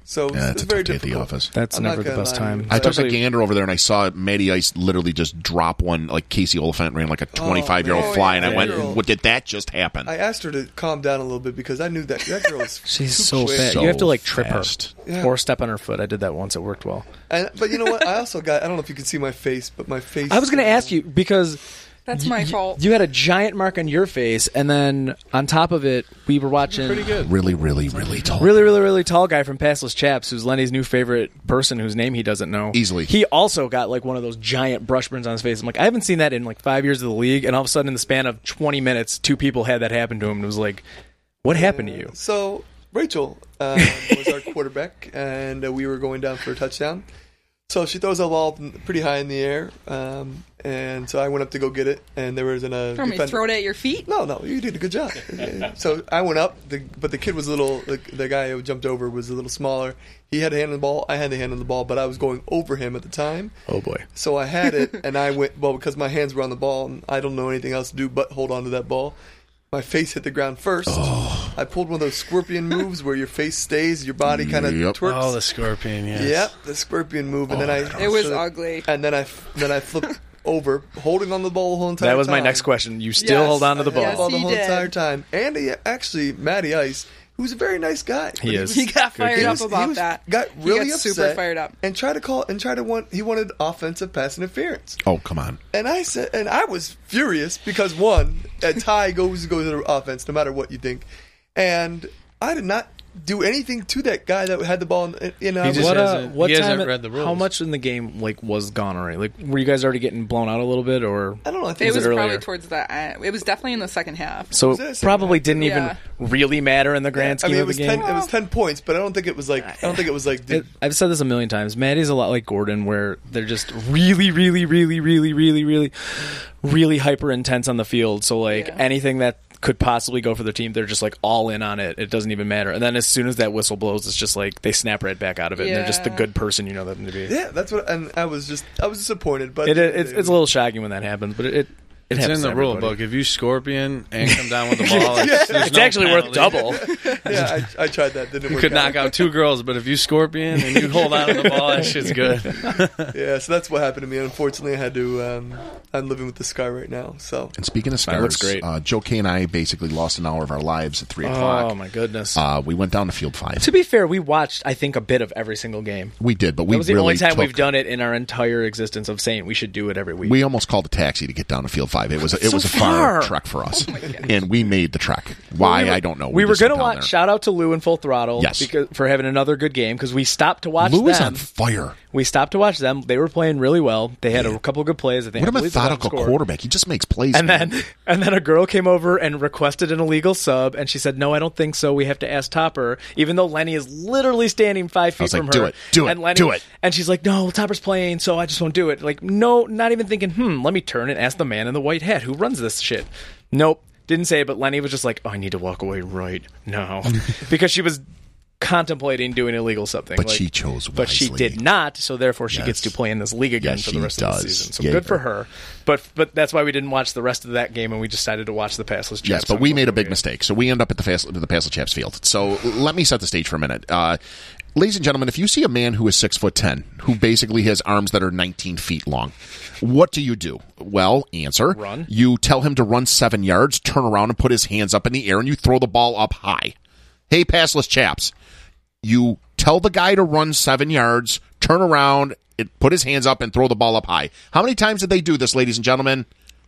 So it's, Yeah, it's it's a very tough day at the difficult. office. That's I'm never not the gonna best lie to you. time. I took a Especially- gander over there and I saw Matty Ice literally just drop one, like Casey Oliphant ran like a twenty-five-year-old man. fly, and I Yeah. went, Girl. what did that just happen? I asked her to calm down a little bit because I knew that that girl is She's super so quick. fat. So You have to like trip fast. her Yeah. or step on her foot. I did that once. It worked well. And, but you know what? I also got. I don't know if you can see my face, but my face. I was going to ask you because That's y- my y- fault. You had a giant mark on your face, and then on top of it, we were watching Pretty good. Really, really, really tall. really, really, really tall guy from Passless Chaps, who's Lenny's new favorite person, whose name he doesn't know. Easily. He also got like one of those giant brush burns on his face. I'm like, I haven't seen that in like five years of the league, and all of a sudden, in the span of twenty minutes, two people had that happen to him, and it was like, what happened to you? So Rachel uh, was our quarterback, and uh, we were going down for a touchdown. So she throws a ball pretty high in the air, um, and so I went up to go get it, and there was an uh, For me, defender- throw it at your feet. No, no, you did a good job. So I went up, the, but the kid was a little. The, the guy who jumped over was a little smaller. He had a hand on the ball. I had the hand on the ball, but I was going over him at the time. Oh boy. So I had it, and I went well because my hands were on the ball, and I don't know anything else to do but hold on to that ball. My face hit the ground first. Oh. I pulled one of those scorpion moves where your face stays, your body kind of Yep. twerks. Oh, the scorpion, yes. Yep, the scorpion move, and then I It was so- ugly. And then I then I flipped over, holding on the ball the whole entire time. That was my next question. You still Yes. hold on to the I ball. held the ball Yes, the he whole did. entire time. And he, actually, Matty Ice, who's a very nice guy. He is. He got fired He up was- he about was- that. Got He really got upset super fired up. and tried to call and tried to want. He wanted offensive pass interference. Oh, come on. And I said, and I was furious because one, a tie goes goes to the offense, no matter what you think. And I did not do anything to that guy that had the ball. In, in I He was- just What, uh, hasn't- what he time? hasn't it- read the rules. How much in the game like was gone already? Like, were you guys already getting blown out a little bit, or I don't know. I think It was it probably earlier? towards the end. It was definitely in the second half. so Was it a it second probably half? didn't even Yeah. really matter in the grand I scheme mean, it of was the game? ten. It was ten points, but I don't think it was like. I don't think it was like. The, It, I've said this a million times. Maddie's a lot like Gordon, where they're just really, really, really, really, really, really, really hyper intense on the field. So like Yeah. anything that could possibly go for their team, they're just like all in on it. It doesn't even matter. And then as soon as that whistle blows, it's just like they snap right back out of it. And they're just the Yeah. good person you know them to be. yeah, that's what. And I was just. I was disappointed, but It, it, it's, it's a little shocking when that happens, but it, it, it It's happens in the to rule everybody. book. If you scorpion and come down with the ball, it's, there's It's no actually worth penalty. double. Yeah, I, I tried that. Didn't You work could out. knock out two girls, but if you scorpion and you hold on to the ball, that shit's good. Yeah, so that's what happened to me. Unfortunately, I had to. Um, I'm living with the scar right now. So And speaking of That scars, looks great. Uh, Joe K and I basically lost an hour of our lives at three Oh o'clock. my goodness. Uh, we went down to field five. To be fair, we watched, I think, a bit of every single game. We did, but we that was the really only time took, we've done it in our entire existence of saying we should do it every week. We almost called a taxi to get down to field five. It was a, it So was a far, far. trek for us, and we made the trek. Why I don't know. We, were just going went to down watch. there. Shout out to Lou and Full Throttle, Yes. because for having another good game because we stopped to watch Lou is them. on fire. We stopped to watch them. They were playing really well. They had a couple good plays. I think. What a I believe they let them methodical score. quarterback. He just makes plays. And man. then, and then a girl came over and requested an illegal sub, and she said, "No, I don't think so. We have to ask Topper." Even though Lenny is literally standing five feet was from like, her, "Do it, do it, and Lenny, do it." And she's like, "No, Topper's playing, so I just won't do it." Like, no, not even thinking. Hmm, let me turn and ask the man in the white hat who runs this shit. Nope, didn't say it. But Lenny was just like, "Oh, I need to walk away right now," because she was contemplating doing illegal something. But like- she chose But she wisely. did not, so therefore she Yes. gets to play in this league again Yes, for the she rest of does. the season. So Yay good for for her. But but that's why we didn't watch the rest of that game, and we decided to watch the passless. Yes, Chaps but on we made a Global big game. mistake. So we end up at the fast, the Pastel Chaps field. So let me set the stage for a minute. Uh, ladies and gentlemen, if you see a man who is six foot ten, who basically has arms that are nineteen feet long, what do you do? Well, answer. Run. You tell him to run seven yards, turn around and put his hands up in the air, and you throw the ball up high. Hey, Passless Chaps, you tell the guy to run seven yards, turn around, it, put his hands up, and throw the ball up high. How many times did they do this, ladies and gentlemen?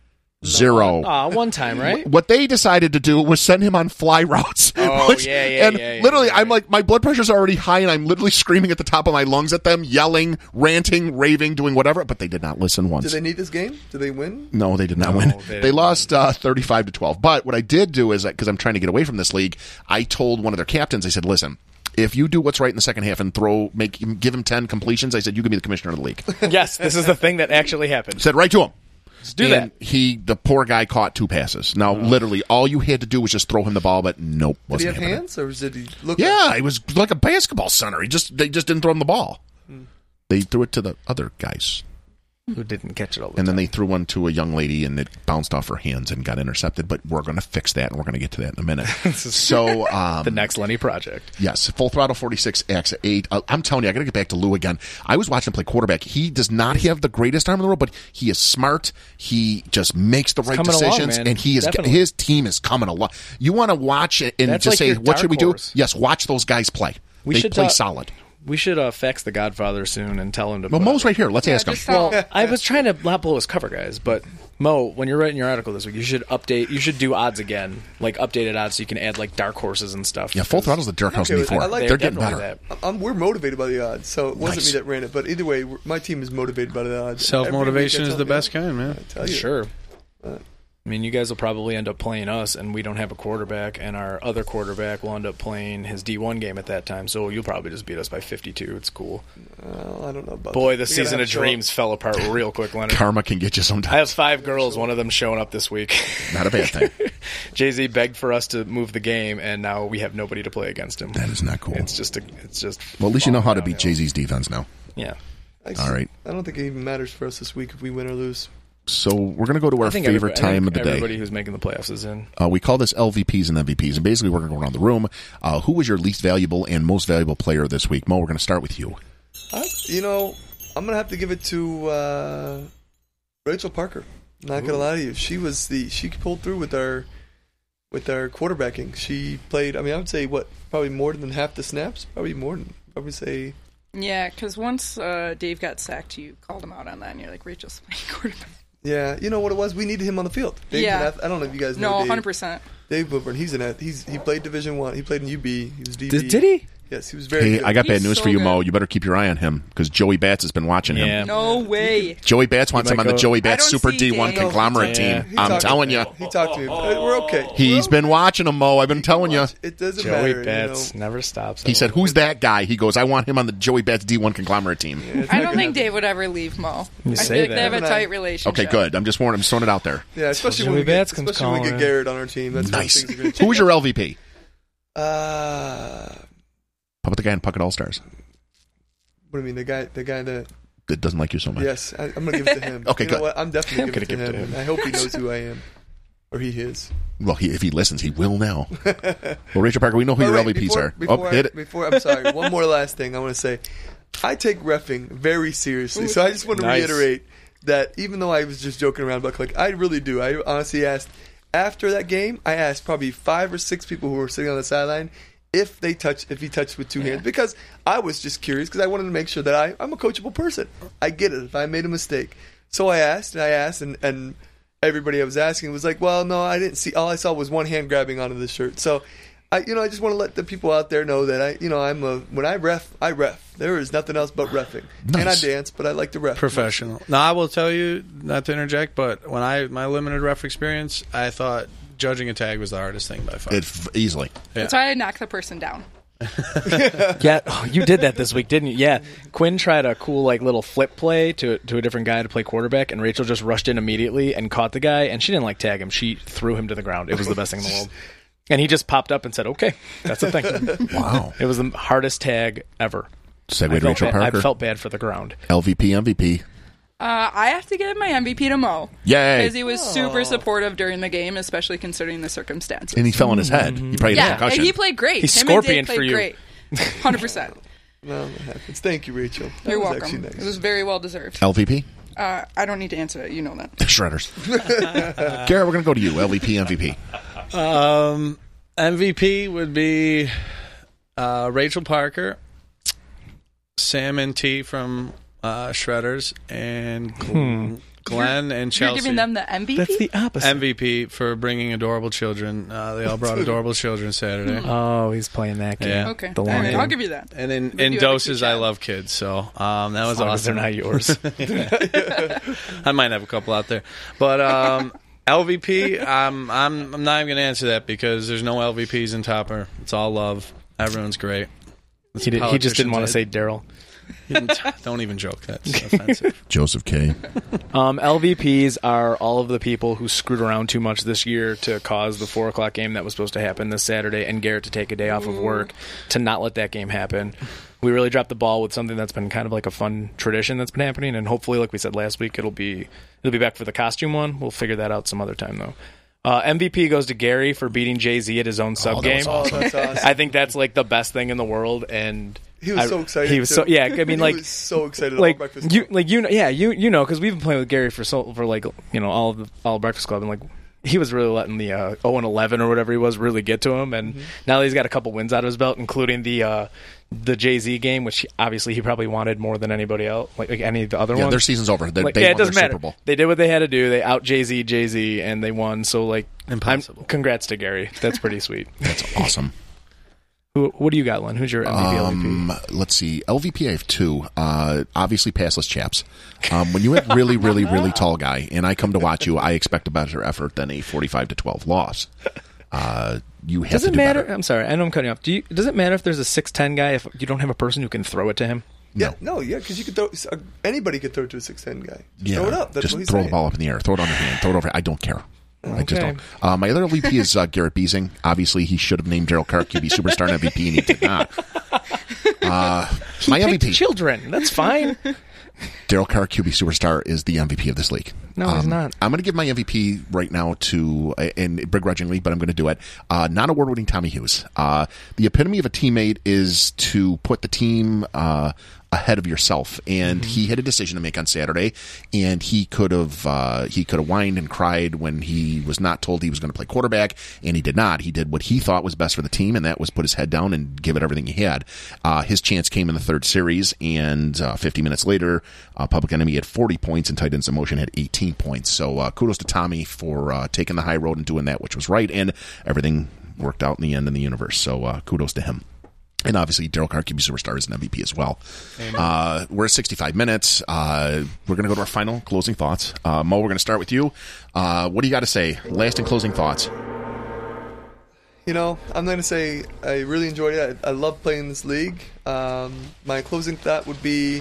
Zero. Aw, one time, right? What they decided to do was send him on fly routes. Oh, Which- yeah, yeah, and yeah, yeah, literally, yeah, I'm yeah. like, my blood pressure's already high, and I'm literally screaming at the top of my lungs at them, yelling, ranting, raving, doing whatever. But they did not listen once. did they need this game? Did they win? No, they did not No, win. they They, didn't lost uh, thirty-five to twelve. But what I did do is, because I'm trying to get away from this league, I told one of their captains, I said, listen, if you do what's right in the second half and throw, make him, give him ten completions, I said, you can be the commissioner of the league. Yes, this is the thing that actually happened. Said right to him. do and that. he, the poor guy, caught two passes. Now, literally, all you had to do was just throw him the ball, but nope, Did he wasn't have happening. hands, or did he look? Yeah, he was like a basketball center. He just they just didn't throw him the ball. They threw it to the other guys. who didn't catch it all the And time. then they threw one to a young lady, and it bounced off her hands and got intercepted. But we're going to fix that, and we're going to get to that in a minute. So um, the next Lenny project. Yes, Full Throttle forty-six X eight. Uh, I'm telling you, I got to get back to Lou again. I was watching him play quarterback. He does not have the greatest arm in the world, but he is smart. He just makes the right coming decisions, along, man. and he is Definitely. his team is coming along. You want to watch it and That's just like say, your what should we dark do? horse. Yes, watch those guys play. We they should play talk- solid. We should uh, fax the Godfather soon and tell him to. Well, put- Mo's right here. Let's Yeah, ask him. just tell- Well, I was trying to not blow his cover, guys, but Mo, when you're writing your article this week, you should update. You should do odds again, like updated odds, so you can add like dark horses and stuff. Yeah, Full Throttle's the dark house Okay, before. I like They're that. getting better. That. I'm, we're motivated by the odds, so it wasn't Nice. me that ran it. But either way, we're- my team is motivated by the odds. Self motivation Every week I is tell the you. best kind, man. I tell you. Sure. I mean, you guys will probably end up playing us, and we don't have a quarterback, and our other quarterback will end up playing his D one game at that time, so you'll probably just beat us by fifty-two. It's cool. Well, I don't know about Boy, that. the We gotta season have of show dreams fell apart real quick, Leonard. Karma can get you I sometimes. have five girls, one of them showing up this week. Not a bad thing. Jay-Z begged for us to move the game, and now we have nobody to play against him. That is not cool. It's just a, it's just. Well, at least you know how to falling beat downhill. Jay-Z's defense now. Yeah. I All right. I don't think it even matters for us this week if we win or lose. So we're going to go to our I think favorite everybody- I time think of the day. Everybody who's making the playoffs is in. Uh, we call this L V Ps and M V Ps, and basically we're going to go around the room. Uh, who was your least valuable and most valuable player this week? Mo, we're going to start with you. I, you know, I'm gonna have to give it to uh, Rachel Parker. Not gonna lie to you, she was the she pulled through with our with our quarterbacking. She played. I mean, I would say what probably more than half the snaps. Probably more than I would say. Yeah, because once uh, Dave got sacked, you called him out on that, and you're like, Rachel's playing quarterback. Yeah, you know what it was. We needed him on the field. Dave's Yeah. an ath- I don't know if you guys know. No, Dave. one hundred percent. Dave Woodburn. He's an ath- he's he played Division One. He played in U B. He was D B. Did, did he? Yes, he was very. Hey, good. I got bad He's news so for you, good. Mo. You better keep your eye on him because Joey Bats has been watching him. Yeah. No way. Joey Bats wants might him on the go- Joey I Bats don't Super see D one Dave. conglomerate Yeah. team. He I'm talked- telling you. He talked to me. Uh, We're okay. He's We're been watching him, Mo. I've been telling you. It doesn't Joey matter. Bats You know. never stops. He said, "Who's that guy?" He goes, "I want him on the Joey Bats D one conglomerate team." It's I not don't gonna think happen. Dave would ever leave Mo. You I say feel like that. they have a Haven't I- tight relationship. Okay, good. I'm just warning. I'm just throwing it out there. Yeah, especially Joey when we get, Bats comes especially when we get calling. Garrett on our team. That's when Nice. things are gonna Who was change. your L V P? Uh, How about the guy in Puckett All Stars what do you mean? The guy, the guy that. that doesn't like you so much? Yes, I, I'm gonna give it to him. Okay, you know good. what? I'm definitely I'm giving it to gonna him. give it to him. And I hope he knows who I am, or he is. Well, he, if he listens, he will now. Well, Rachel Parker, we know who By your the way, L V Ps before, are. Before oh, I, hit it. Before I'm sorry. One more last thing I want to say. I take reffing very seriously, so I just want to Nice. reiterate that even though I was just joking around about click, I really do. I honestly asked after that game. I asked probably five or six people who were sitting on the sideline if they touch if he touched with two hands because I was just curious because I wanted to make sure that I I'm a coachable person. I get it if I made a mistake. So I asked and I asked and and everybody I was asking was like, well, no, I didn't see. All I saw was one hand grabbing onto the shirt. So. I, you know, I just want to let the people out there know that I, you know, I'm a when I ref, I ref. There is nothing else but reffing, and I Nice. dance, but I like to ref. Professional. Now, I will tell you, not to interject, but when I my limited ref experience, I thought judging a tag was the hardest thing by far. It f- easily. That's why I knocked the person down. Yeah, oh, you did that this week, didn't you? Yeah, Quinn tried a cool like little flip play to to a different guy to play quarterback, and Rachel just rushed in immediately and caught the guy, and she didn't like tag him. She threw him to the ground. It was the best thing in the world. And he just popped up and said, "Okay, that's the thing." Wow. It was the hardest tag ever. Segue I to felt, Rachel bad, I Parker. felt bad for the ground. L V P, M V P. Uh, I have to give my M V P to Mo. Yay. Because he was super supportive during the game, especially considering the circumstances. And he fell on his head. He probably had a yeah, and concussion. he played great. He's Him scorpion and Dave for played you. great. one hundred percent. Well, that happens. Thank you, Rachel. That You're was welcome. actually nice. It was very well deserved. L V P? Uh, I don't need to answer that. You know that. Shredders. Garrett, we're going to go to you. L V P, M V P. Um, M V P would be uh, Rachel Parker, Sam and T from uh, Shredders, and Gl- Glenn and Chelsea. You're giving them the M V P? That's the opposite. M V P for bringing adorable children. Uh, they all brought adorable children Saturday. Oh, he's playing that game. Yeah. Okay. The All long right, game. I'll give you that. And in, But in you have a doses, cute I child. love kids. So um, that was As long as awesome. they're not yours. I might have a couple out there, but um, L V P, I'm I'm I'm not even going to answer that because there's no L V Ps in Topper. It's all love. Everyone's great. he, did, he just didn't want to say Daryl. Don't even joke. That's offensive. Joseph K. Um, L V Ps are all of the people who screwed around too much this year to cause the four o'clock game that was supposed to happen this Saturday, and Garrett to take a day off of work to not let that game happen. We really dropped the ball with something that's been kind of like a fun tradition that's been happening, and hopefully, like we said last week, it'll be it'll be back for the costume one. We'll figure that out some other time, though. Uh, M V P goes to Gary for beating Jay-Z at his own sub Oh, that game. was awesome. Oh, that's awesome. I think that's like the best thing in the world, and He was I- so excited. He was too. so yeah. I mean, He like was so excited. like all breakfast. you like you know yeah you you know because we've been playing with Gary for so for like you know all of the all of Breakfast Club, and like he was really letting the uh, oh and eleven or whatever he was really get to him, and Mm-hmm. now that he's got a couple wins out of his belt, including the uh, the Jay-Z game, which he, obviously he probably wanted more than anybody else, like, like any of the other Yeah, ones. their season's over. They, Like, they yeah, won it doesn't their matter. Super Bowl. They did what they had to do. They out Jay-Z, Jay-Z, and they won. So like, Impossible. I'm, congrats to Gary. That's pretty sweet. That's awesome. Who, what do you got, Len? Who's your M V P? L V P? Um, let's see. L V P, I have two. Uh, obviously, passless chaps. Um, when you have really, really, really tall guy, and I come to watch you, I expect a better effort than a forty-five to twelve loss. Uh, you have Does to it do matter? better. I'm sorry, I know I'm cutting you off. Do you, does it matter if there's a six ten guy if you don't have a person who can throw it to him? yeah, no, yeah, because you could throw uh, anybody could throw it to a six ten guy. Just Yeah, throw it up. That's just what he's throw saying. the ball up in the air. Throw it on your hand. Throw it over. I don't care. I just Okay. don't. Uh, my other L V P is uh, Garrett Beasing. Obviously, he should have named Daryl Carr Q B Superstar and M V P, and he did not. Uh, my Picked M V P, children. That's fine. Daryl Carr Q B Superstar, is the M V P of this league. No, he's not. I'm going to give my M V P right now to, and begrudgingly, but I'm going to do it, uh, non-award-winning Tommy Hughes. Uh, the epitome of a teammate is to put the team uh, ahead of yourself, and Mm-hmm. he had a decision to make on Saturday, and he could have uh, he could have whined and cried when he was not told he was going to play quarterback, and he did not. He did what he thought was best for the team, and that was put his head down and give it everything he had. Uh, his chance came in the third series, and uh, fifty minutes later, uh, Public Enemy had forty points, and Tight Ends in Motion had eighteen points. So uh, kudos to Tommy for uh, taking the high road and doing that, which was right, and everything worked out in the end in the universe. So uh, kudos to him. And obviously, Daryl Carr Q B Superstar is an M V P as well. Uh, we're at sixty-five minutes. Uh, we're going to go to our final closing thoughts. Uh, Mo, we're going to start with you. Uh, what do you got to say? Last and closing thoughts. You know, I'm going to say I really enjoyed it. I, I love playing this league. Um, my closing thought would be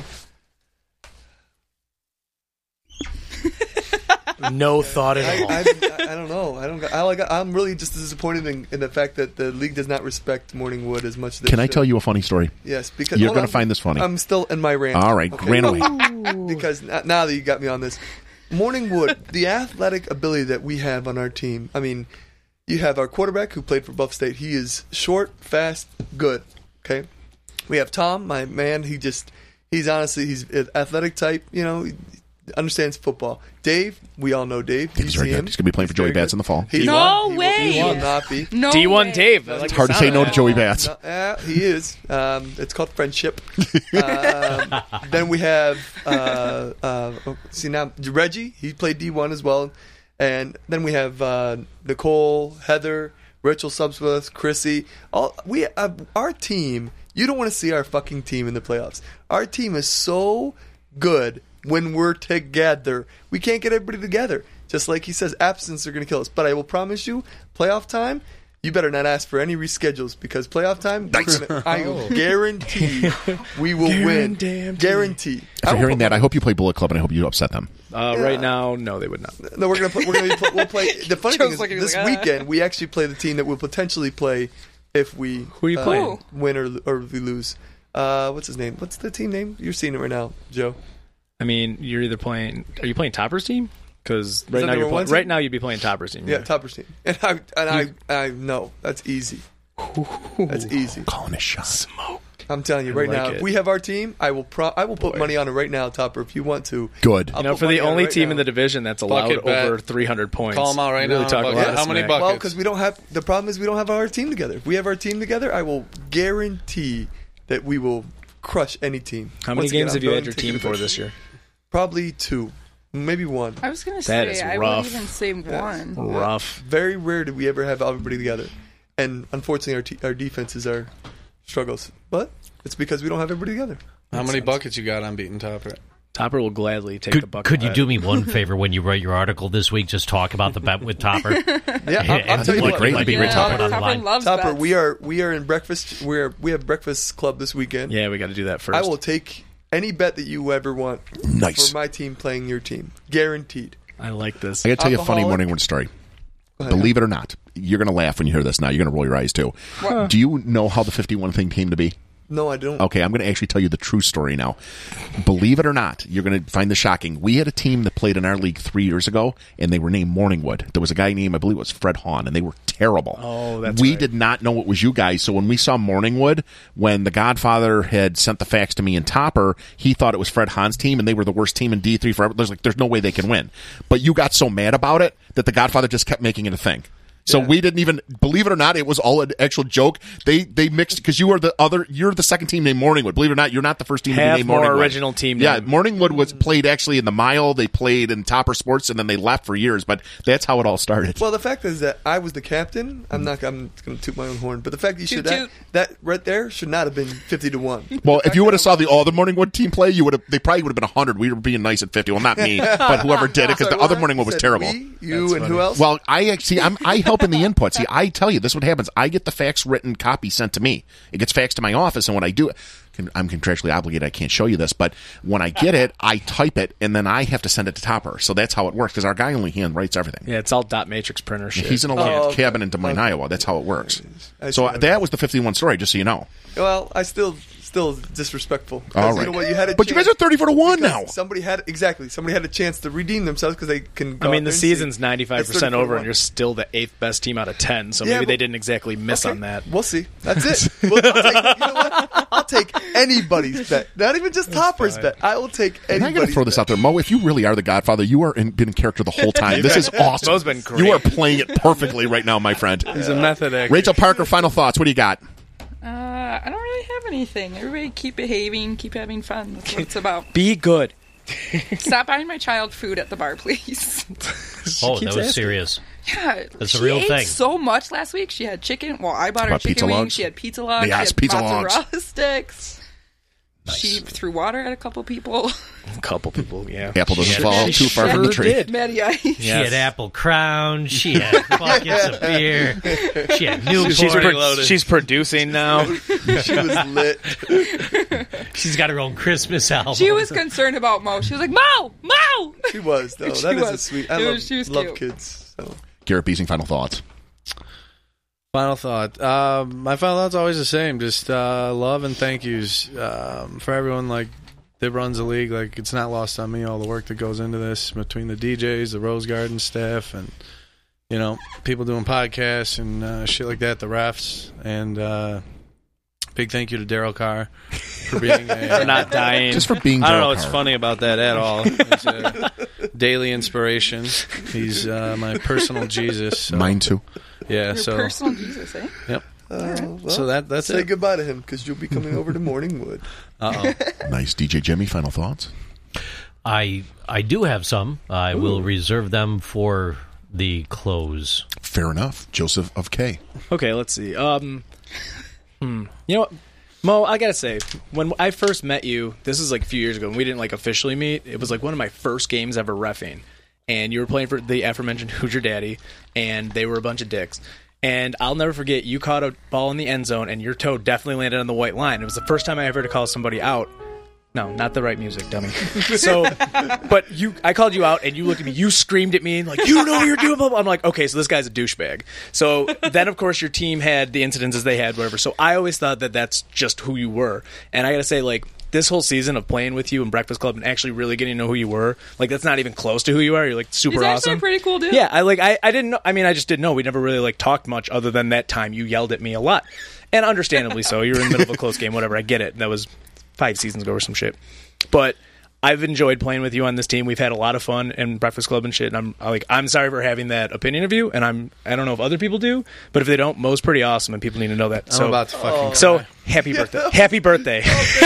No thought at I, all. I, I, I don't know. I don't. I like. I'm really just disappointed in, in the fact that the league does not respect Morning Wood as much as they Can I should. tell you a funny story? Yes, because You're hold gonna on, find this funny. I'm still in my rant. All right, okay? ran away. Because now, now that you got me on this, Morning Wood, the athletic ability that we have on our team. I mean, you have our quarterback who played for Buff State. He is short, fast, good. Okay. We have Tom, my man. He just he's honestly he's an athletic type. You know. He understands football. Dave, we all know Dave. You He's see very good. him. He's going to be playing for Joey very Bats good. in the fall. He's No not. He will- way. He will not be. No D one way. Dave. I like It's the hard to sound say of no that. to Joey Bats. No, yeah, he is. Um, it's called friendship. um, then we have uh, uh, oh, see now Reggie. He played D one as well, and then we have uh, Nicole, Heather, Rachel Subsworth, Chrissy. All we uh, our team. You don't want to see our fucking team in the playoffs. Our team is so good when we're together. We can't get everybody together. Just like he says, absence are going to kill us. But I will promise you, playoff time, you better not ask for any reschedules because playoff time, we're Nice. gonna, I will guarantee we will win. Guarantee. Guarantee. After hearing that, I hope you play Bullet Club, and I hope you upset them. Uh, Yeah. Right now, no, they would not. No, we're gonna play. We're gonna be play, we'll play. The funny Joe's thing is, looking this like, ah. weekend we actually play the team that will potentially play if we Who are you uh, playing? win or or we lose. Uh, what's his name? What's the team name? You're seeing it right now, Joe. I mean, you're either playing. Are you playing Topper's team? Because right that now you're number play, one team? right now you'd be playing Topper's team. Yeah, Topper's team. And I and I I know that's easy. That's easy. Calling a shot. Smoke. I'm telling you I right like now. it. If we have our team, I will pro- I will put money on it right now, Topper. If you want to. Good. I'll You know, put for the money on it only right team now. in the division that's allowed Bucket bet. over three hundred points. Call 'em out right really now. talk a Bucket. lot of How many smack. buckets? Well, because we don't have the problem is we don't have our team together. If we have our team together, I will guarantee that we will crush any team. How many Once again, games I'm have you going had your to take team it for back. this year? Probably two, maybe one. I was gonna That say is I rough. would even say one. Rough. Very rare do we ever have everybody together, and unfortunately, our te- our defenses are struggles. But it's because we don't have everybody together. How many buckets you got on beating Topper? Topper will gladly take the Could, bucket. could you do me one favor when you write your article this week? Just talk about the bet with Topper. Yeah, I'll, I'll tell you be what. great. It'd be great Yeah, Topper. on the Topper line. loves Topper, bets. we are we are in breakfast. We're we have breakfast club this weekend. Yeah, we got to do that first. I will take any bet that you ever want. Nice. For my team playing your team. Guaranteed. I like this. I got to tell you a funny Alcoholic. Morningwood story. Believe it or not, you're going to laugh when you hear this now. You're going to roll your eyes, too. What? Do you know how the fifty-one thing came to be? No, I don't. Okay, I'm going to actually tell you the true story now. Believe it or not, you're going to find this shocking. We had a team that played in our league three years ago, and they were named Morningwood. There was a guy named, I believe it was Fred Hahn, and they were terrible. Oh, that's We right. did not know it was you guys, so when we saw Morningwood, when the Godfather had sent the fax to me in Topper, he thought it was Fred Hahn's team, and they were the worst team in D three forever. There's like, there's no way they can win. But you got so mad about it that the Godfather just kept making it a thing. So Yeah. we didn't even believe it or not. It was all an actual joke. They they mixed because you are the other. You're the second team named Morningwood. Believe it or not, you're not the first team to Half be named more Morningwood. original team Yeah, name. Morningwood was played actually in the Mile. They played in Topper Sports, and then they left for years. But that's how it all started. Well, the fact is that I was the captain. I'm not. I'm going to toot my own horn, but the fact that you should Toot, that, toot. that right there should not have been fifty to one. Well, if you would have saw the other Morningwood team play, you would have. They probably would have been a hundred. We were being nice at fifty. Well, not me, but whoever did it, because the other Morningwood was Said terrible. We, you, and who else? Well, I see. I'm I help in the input. See, I tell you, this is what happens. I get the fax written copy sent to me. It gets faxed to my office, and when I do it, I'm contractually obligated. I can't show you this, but when I get it, I type it, and then I have to send it to Topper. So that's how it works. Because our guy only hand writes everything. Yeah, it's all dot matrix printer shit. He's in a log Oh, okay. cabin in Des Moines, Okay. Iowa. That's how it works. I So see. that was the fifty-one story. Just so you know. Well, I still still disrespectful. 'Cause All You right. know what? You had a But you guys chance- are thirty-four to one because now. Somebody had exactly. Somebody had a chance to redeem themselves because they can. Go I out mean, the there and see. season's ninety-five It's percent thirty-four to over, one. and you're still the eighth best team out of ten. So Yeah, maybe but- they didn't exactly miss Okay, on that. We'll see. That's it. Well, I'll take, you know what? I'll take anybody's bet. Not even just Topper's bet. I will take And I anybody's got to throw this bet. out there, Mo. If you really are the Godfather, you are in, been in character the whole time. This is awesome. Mo's been great. You are playing it perfectly right now, my friend. He's a method actor. Rachel Parker, final thoughts. What do you got? Uh, I don't really have anything. Everybody keep behaving, keep having fun. That's what it's about. Be good. Stop buying my child food at the bar, please. Oh, keeps that was asking. serious. Yeah, That's a she real ate thing. so much last week. She had chicken. Well, I bought her About chicken pizza wings. logs? She had pizza logs. Yes, she had pizza mozzarella logs. sticks. She threw water at a couple people. A couple people, yeah. Apple doesn't She fall had- too far from the sure tree. did. Matty Ice. She had apple crown. She had buckets of beer. She had Newport. She's, pro- loaded. she's producing now. She was lit. She's got her own Christmas album. She was concerned about Mo. She was like, Mo! Mo! She was though. She That is a was. sweet. I It love, was- she was love cute. kids. So. Garrett Beasing, final thoughts. Final thought. Um, my final thought's always the same. Just uh, love and thank yous um, for everyone like that runs the league. Like it's not lost on me all the work that goes into this between the D Js, the Rose Garden staff, and you know people doing podcasts and uh, shit like that. The refs and uh, big thank you to Daryl Carr for being a, For not dying. Just for being I don't know Daryl what's Carr. funny about that at all. It's a daily inspiration. He's uh, my personal Jesus. So, Mine too. Yeah. Your so personal Jesus, eh? yep. Uh, well, So that that's say it. goodbye to him because you'll be coming over to Morningwood. Uh oh. Nice. D J Jimmy, final thoughts. I I do have some. I will reserve them for the close. Fair enough. Joseph of K. Okay, let's see. Um, hmm. You know what? Mo, I gotta say, when I first met you, this is like a few years ago, and we didn't like officially meet. It was like one of my first games ever reffing, and you were playing for the aforementioned Who's Your Daddy, and they were a bunch of dicks. And I'll never forget, you caught a ball in the end zone, and your toe definitely landed on the white line. It was the first time I ever had to call somebody out. No, not the right music, dummy. So, but you, I called you out, and you looked at me. You screamed at me, like, you know what you're doing, blah, blah. I'm like, okay, so this guy's a douchebag. So then, of course, your team had the incidents as they had, whatever. So I always thought that that's just who you were. And I got to say, like, this whole season of playing with you in Breakfast Club and actually really getting to know who you were, like, that's not even close to who you are. You're, like, super He's actually awesome. a pretty cool dude. Yeah, I like I, I didn't know. I mean, I just didn't know. We never really like talked much other than that time you yelled at me a lot, and understandably so. You're in the middle of a close game, whatever. I get it. That was five seasons ago or some shit. But I've enjoyed playing with you on this team. We've had a lot of fun in Breakfast Club and shit. And I'm I like I'm sorry for having that opinion of you, and I'm I don't know if other people do, but if they don't, Mo's pretty awesome, and people need to know that. I'm So about to fucking so cry. happy birthday, happy birthday.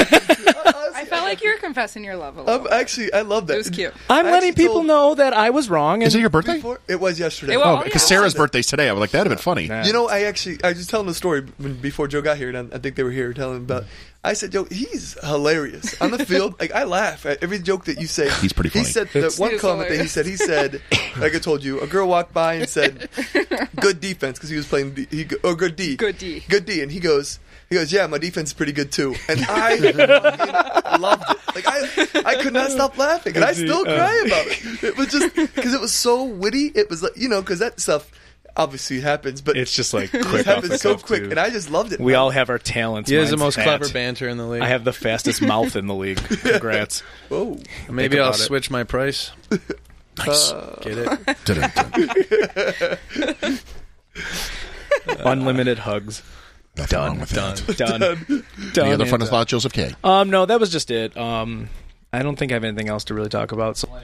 I felt like you were confessing your love a little. Um, actually, I love that. It was cute. I'm I letting actually people told- know that I was wrong. And Is it your birthday? Before, it was yesterday. It was- Oh, Oh, because yeah. Sarah's birthday's today. I was like, that'd have been funny. Nah. You know, I actually I was just telling the story when, before Joe got here, and I, I think they were here telling about. I said, "Yo, he's hilarious on the field." Like I laugh at every joke that you say. He's pretty funny. He said the one He is comment that he hilarious. said. He said, like I told you, a girl walked by and said, "Good defense," because he was playing. D, he go- or good D, Good D. good D, and he goes. He goes, yeah, my defense is pretty good too, and I fucking loved it. Like I, I could not stop laughing, and I still cry about it. It was just because it was so witty. It was like you know, because that stuff obviously happens, but It's just like it quick off happens the so cuff, quick, too. and I just loved it. We all have our talents. He has the Mine's most fat. clever banter in the league. I have the fastest mouth in the league. Congrats. Whoa. Maybe Think I'll about it. switch my price. Nice. Get it? Dun-dun-dun. Unlimited hugs. Nothing wrong with Done. that. Done. Done. Any other and fun done. thoughts, Joseph K? Um, no, that was just it. Um, I don't think I have anything else to really talk about. So,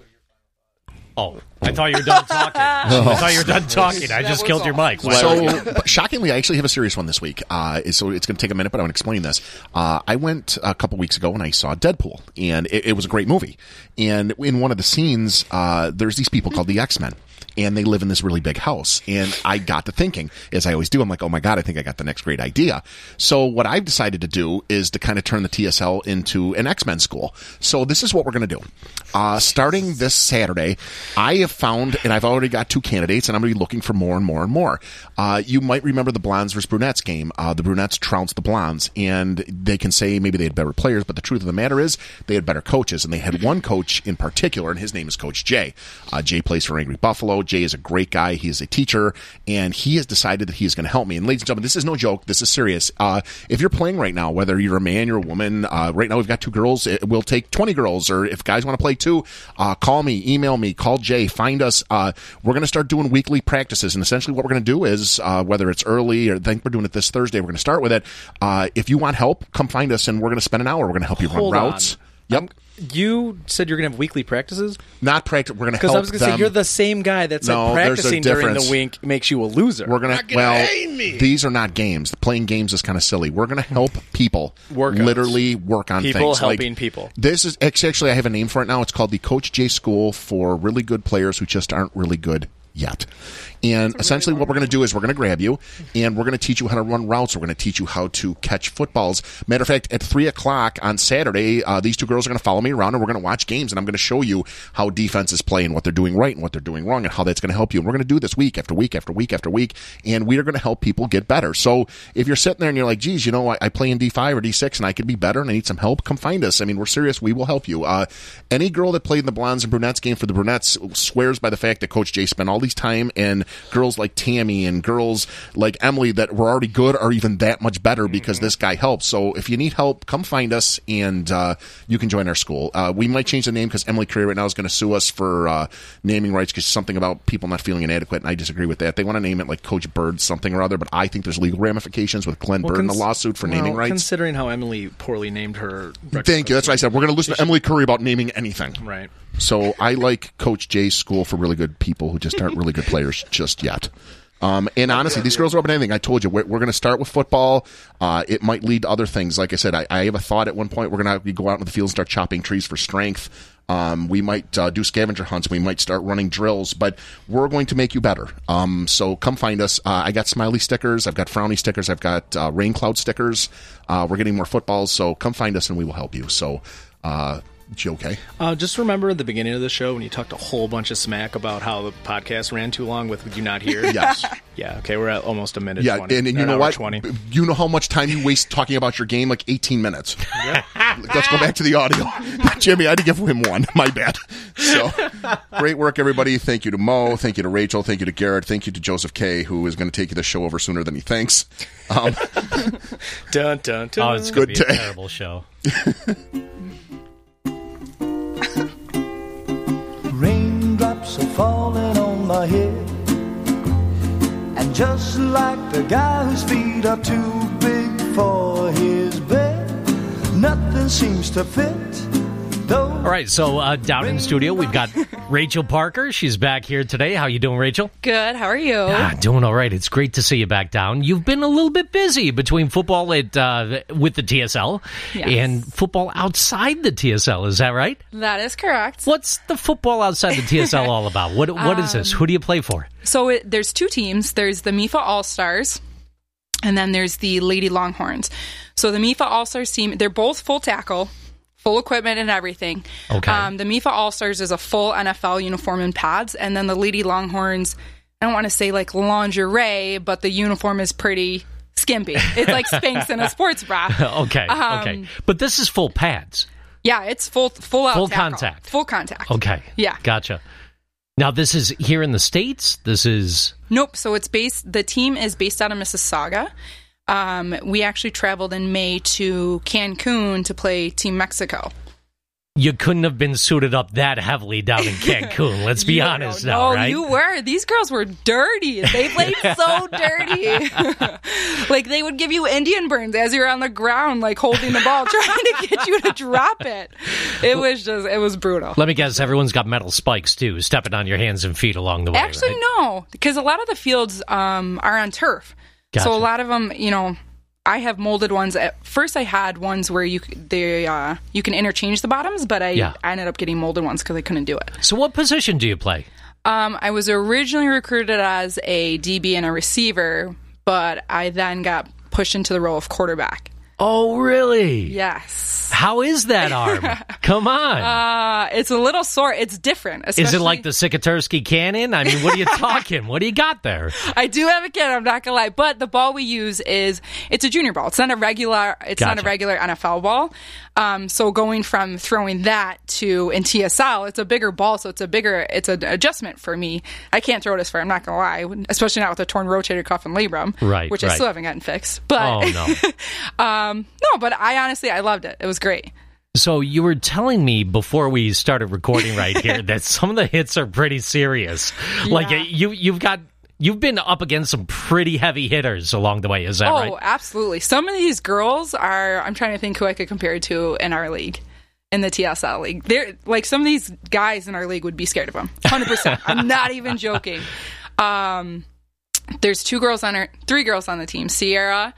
Oh, I thought you were done talking. I thought you were done talking. I That just was killed your all. mic. So, but shockingly, I actually have a serious one this week. Uh, so it's going to take a minute, but I want to explain this. Uh, I went a couple weeks ago and I saw Deadpool, and it, it was a great movie. And in one of the scenes, uh, there's these people called the X-Men. And they live in this really big house. And I got to thinking, as I always do, I'm like, oh my God, I think I got the next great idea. So what I've decided to do is to kind of turn the T S L into an X-Men school. So this is what we're going to do. Uh, starting this Saturday, I have found, and I've already got two candidates, and I'm going to be looking for more and more and more. Uh, you might remember the Blondes versus Brunettes game. Uh, the Brunettes trounced the Blondes, and they can say maybe they had better players, but the truth of the matter is they had better coaches, and they had one coach in particular, and his name is Coach Jay. Uh, Jay plays for Angry Buffalo. Jay is a great guy. He is a teacher, and he has decided that he is going to help me. And ladies and gentlemen, this is no joke. This is serious. Uh, if you're playing right now, whether you're a man, you're a woman, uh, right now we've got two girls. It, we'll take twenty girls, or if guys want to play too, uh, call me, email me, call Jay, find us. Uh, we're going to start doing weekly practices, and essentially what we're going to do is, uh, whether it's early or I think we're doing it this Thursday, we're going to start with it. Uh, if you want help, come find us, and we're going to spend an hour. We're going to help you Hold run on. routes. Yep. Um, you said you're going to have weekly practices? Not practice. We're going to Because help I was going to them. say, you're the same guy that said No, there's a practicing during the difference. week makes you a loser. We're gonna, well, these are not games. Playing games is kind of silly. We're gonna help people Workouts. literally work on People things. Like, helping people. This is actually, I have a name for it now. It's called the Coach J School for really good players who just aren't really good yet. And essentially what we're going to do is we're going to grab you and we're going to teach you how to run routes. We're going to teach you how to catch footballs. Matter of fact, at three o'clock on Saturday, uh, these two girls are going to follow me around and we're going to watch games, and I'm going to show you how defenses play and what they're doing right and what they're doing wrong and how that's going to help you. And we're going to do this week after week after week after week, and we are going to help people get better. So if you're sitting there and you're like, geez, you know, I, I play in D five or D six and I could be better and I need some help, come find us. I mean, we're serious. We will help you. Uh, any girl that played in the Blondes and Brunettes game for the Brunettes swears by the fact that Coach Jay spent all these time, and girls like Tammy and girls like Emily that were already good are even that much better because this guy helps. So if you need help, come find us, and uh, you can join our school. Uh, we might change the name because Emily Curry right now is going to sue us for uh, naming rights because something about people not feeling inadequate, and I disagree with that. They want to name it like Coach Bird something or other, but I think there's legal ramifications with Glenn Well, Bird in cons- a lawsuit for naming well, rights. Considering how Emily poorly named her. Thank you. That's what I said. We're going to listen to Emily Curry about naming anything. Right. So I like Coach Jay's school for really good people who just aren't really good players just yet. Um, and honestly, these girls are open to anything. I told you, we're, we're going to start with football. Uh, it might lead to other things. Like I said, I, I have a thought at one point. We're going to go out into the field and start chopping trees for strength. Um, we might uh, do scavenger hunts. We might start running drills, but we're going to make you better. Um, so come find us. Uh, I got smiley stickers. I've got frowny stickers. I've got uh, rain cloud stickers. Uh, we're getting more footballs. So come find us and we will help you. So, uh, okay. Uh, just remember at the beginning of the show when you talked a whole bunch of smack about how the podcast ran too long with you not here? Yes. Yeah, okay, we're at almost a minute Yeah, twenty. and, and you An know hour what? twenty. You know how much time you waste talking about your game? Like eighteen minutes. Yeah. Let's go back to the audio. Jimmy, I had to give him one. My bad. So, great work, everybody. Thank you to Mo. Thank you to Rachel. Thank you to Garrett. Thank you to Joseph K., who is going to take the show over sooner than he thinks. Um, dun, dun, dun. Oh, it's going Good to be a day. terrible show. Raindrops are falling on my head, and just like the guy whose feet are too big for his bed, nothing seems to fit. All right, so uh, down in the studio, we've got Rachel Parker. She's back here today. How you doing, Rachel? Good. How are you? Ah, doing all right. It's great to see you back down. You've been a little bit busy between football at uh, with the T S L Yes. and football outside the T S L. Is that right? That is correct. What's the football outside the T S L all about? What What is this? Who do you play for? So it, there's two teams. There's the M I F A All-Stars, And then there's the Lady Longhorns. So the M I F A All-Stars team, they're both full tackle, full equipment and everything. Okay. Um, the M I F A All-Stars is a full N F L uniform and pads. And then the Lady Longhorns, I don't want to say like lingerie, but the uniform is pretty skimpy. It's like Spanx in a sports bra. okay, Um, okay. But this is full pads. Yeah, it's full full out Full tackle. contact. Full contact. Okay. Yeah. Gotcha. Now, this is here in the States? This is... Nope. So it's based, the team is based out of Mississauga. Um, we actually traveled in May to Cancun to play Team Mexico. You couldn't have been suited up that heavily down in Cancun. Let's be You honest don't now, know. right? You were. These girls were dirty. They played so dirty. Like, they would give you Indian burns as you're on the ground, like, holding the ball, trying to get you to drop it. It was just, it was brutal. Let me guess, everyone's got metal spikes, too, stepping on your hands and feet along the way, Actually, right? no, because a lot of the fields um, are on turf. Gotcha. So a lot of them, you know, I have molded ones. At first, I had ones where you they uh, you can interchange the bottoms, but I, Yeah. I ended up getting molded ones because I couldn't do it. So what position do you play? Um, I was originally recruited as a D B and a receiver, but I then got pushed into the role of quarterback. Oh, really? Yes. How is that arm? Come on. Uh, it's a little sore. It's different. Is it especially- like the Sikatursky cannon? I mean, what are you talking? What do you got there? I do have a kid, I'm not gonna lie, but the ball we use is it's a junior ball. It's not a regular. It's not Gotcha. a regular N F L ball. Um, so going from throwing that to in T S L, it's a bigger ball, so it's a bigger. It's an adjustment for me. I can't throw it as far. I'm not gonna lie, especially not with a torn rotator cuff and labrum, Right, Which I right. still haven't gotten fixed. But Oh, no. um, no, but I honestly I loved it. It was great. So you were telling me before we started recording right here that some of the hits are pretty serious. Like Yeah. you, you've got you've been up against some pretty heavy hitters along the way. Is that oh, right? absolutely. Some of these girls are. I'm trying to think who I could compare it to in our league, in the T S L league. They're like some of these guys in our league would be scared of them. one hundred percent. I'm not even joking. Um, there's two girls on our, three girls on the team. Sierra,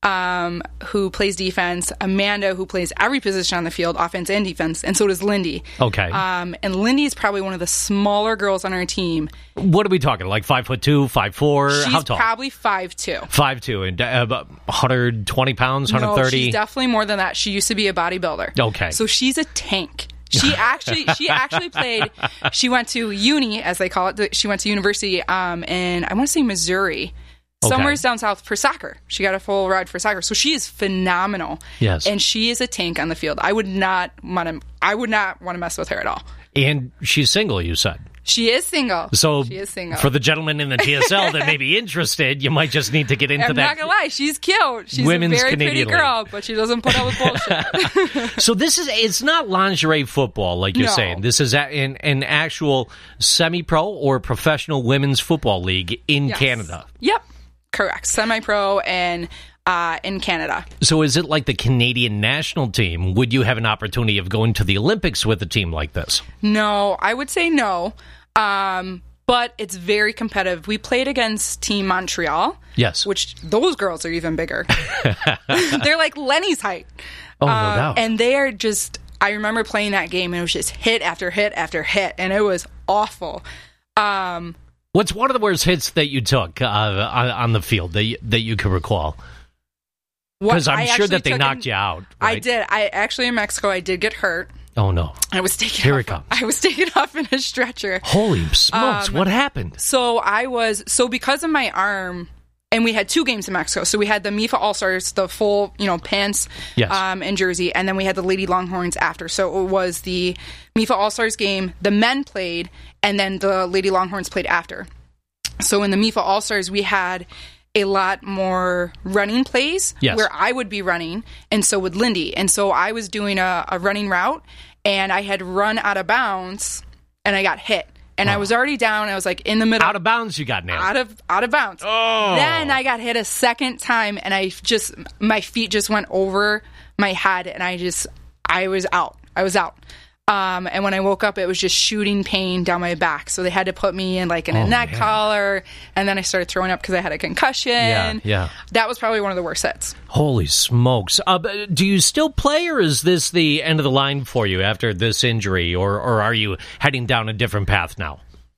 um, who plays defense. Amanda, who plays every position on the field, offense and defense, and so does Lindy. Okay. Um, and Lindy is probably one of the smaller girls on our team. What are we talking? Like five foot two, five four? She's How tall? probably five two. Five two and uh, about one hundred twenty pounds, one hundred No, thirty. she's definitely more than that. She used to be a bodybuilder. Okay. So she's a tank. She actually she actually played she went to uni, as they call it. She went to university um in I want to say Missouri. Somewhere Okay. down south for soccer. She got a full ride for soccer. So she is phenomenal. Yes. And she is a tank on the field. I would not want to I would not want to mess with her at all. And she's single, you said. She is single. So she is single. for the gentleman in the T S L that may be interested, you might just need to get into I'm that. not gonna lie, she's cute. She's Women's a very Canadian pretty girl, but she doesn't put up with bullshit. So this is, it's not lingerie football like you're No. saying. This is a, an, an actual semi-pro or professional women's football league in Yes. Canada. Yep. Correct. Semi-pro and uh, in Canada. So is it like the Canadian national team? Would you have an opportunity of going to the Olympics with a team like this? No, I would say no. Um, but it's very competitive. We played against Team Montreal. Yes. Which those girls are even bigger. They're like Lenny's height. Oh, no Uh, doubt. And they are just, I remember playing that game and it was just hit after hit after hit. And it was awful. Um, What's one of the worst hits that you took uh, on, on the field that you, that you can recall? what Because I'm I sure actually that they took knocked in- you out. I right? did. I actually in Mexico, I did get hurt. Oh, no. I was taken Here off, it comes. I was taken off in a stretcher. Holy smokes, Um, what happened? So I was so because of my arm, and we had two games in Mexico. So we had the M I F A All Stars, the full you know pants, Yes. um, and jersey, and then we had the Lady Longhorns after. So it was the M I F A All Stars game. The men played, and then the Lady Longhorns played after. So in the M I F A All Stars, we had a lot more running plays Yes. where I would be running, and so would Lindy. And so I was doing a, a running route, and I had run out of bounds, and I got hit. And I was already down. I was like in the middle. Out of bounds you got nailed. Out of out of bounds. Oh. Then I got hit a second time, and I just my feet just went over my head, and I just I was out. I was out. Um, and when I woke up, it was just shooting pain down my back. So they had to put me in like in a Oh, neck man. collar, and then I started throwing up because I had a concussion. Yeah, yeah. That was probably one of the worst hits. Holy smokes. Uh, but do you still play, or is this the end of the line for you after this injury, or, or are you heading down a different path now?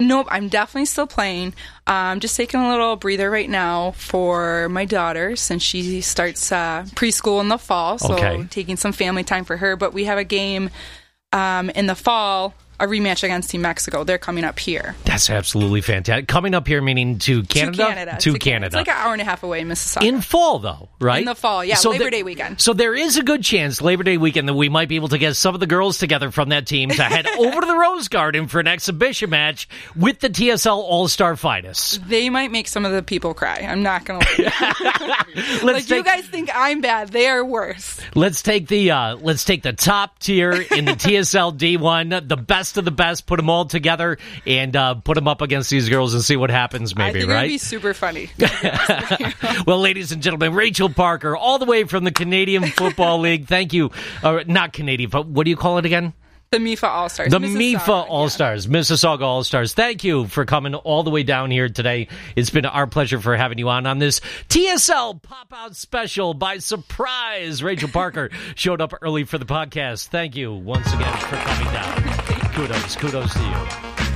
Nope, I'm definitely still playing. I'm um, just taking a little breather right now for my daughter since she starts uh, preschool in the fall. So Okay. taking some family time for her. But we have a game um, in the fall, a rematch against Team Mexico. They're coming up here. That's absolutely fantastic. Coming up here, meaning to Canada? To Canada. To to Canada. It's like an hour and a half away in Mississauga. In fall, though, right? In the fall, yeah, So Labor the- Day weekend. So there is a good chance Labor Day weekend that we might be able to get some of the girls together from that team to head over to the Rose Garden for an exhibition match with the T S L All-Star Finest. They might make some of the people cry. I'm not going to lie. Let's like, you take, guys think I'm bad. They are worse. let's take the uh, let's take the top tier in the T S L D one, the best of the best, put them all together and uh, put them up against these girls and see what happens. Maybe I think right? it would be super funny. Well, ladies and gentlemen, Rachel Parker, all the way from the Canadian Football League. Thank you. Uh, not Canadian, but what do you call it again? The M I F A All-Stars. The Mississauga, M I F A All-Stars, Mississauga All-Stars. Thank you for coming all the way down here today. It's been our pleasure for having you on on this T S L Pop-Out Special by surprise. Rachel Parker showed up early for the podcast. Thank you once again for coming down. Kudos, kudos to you.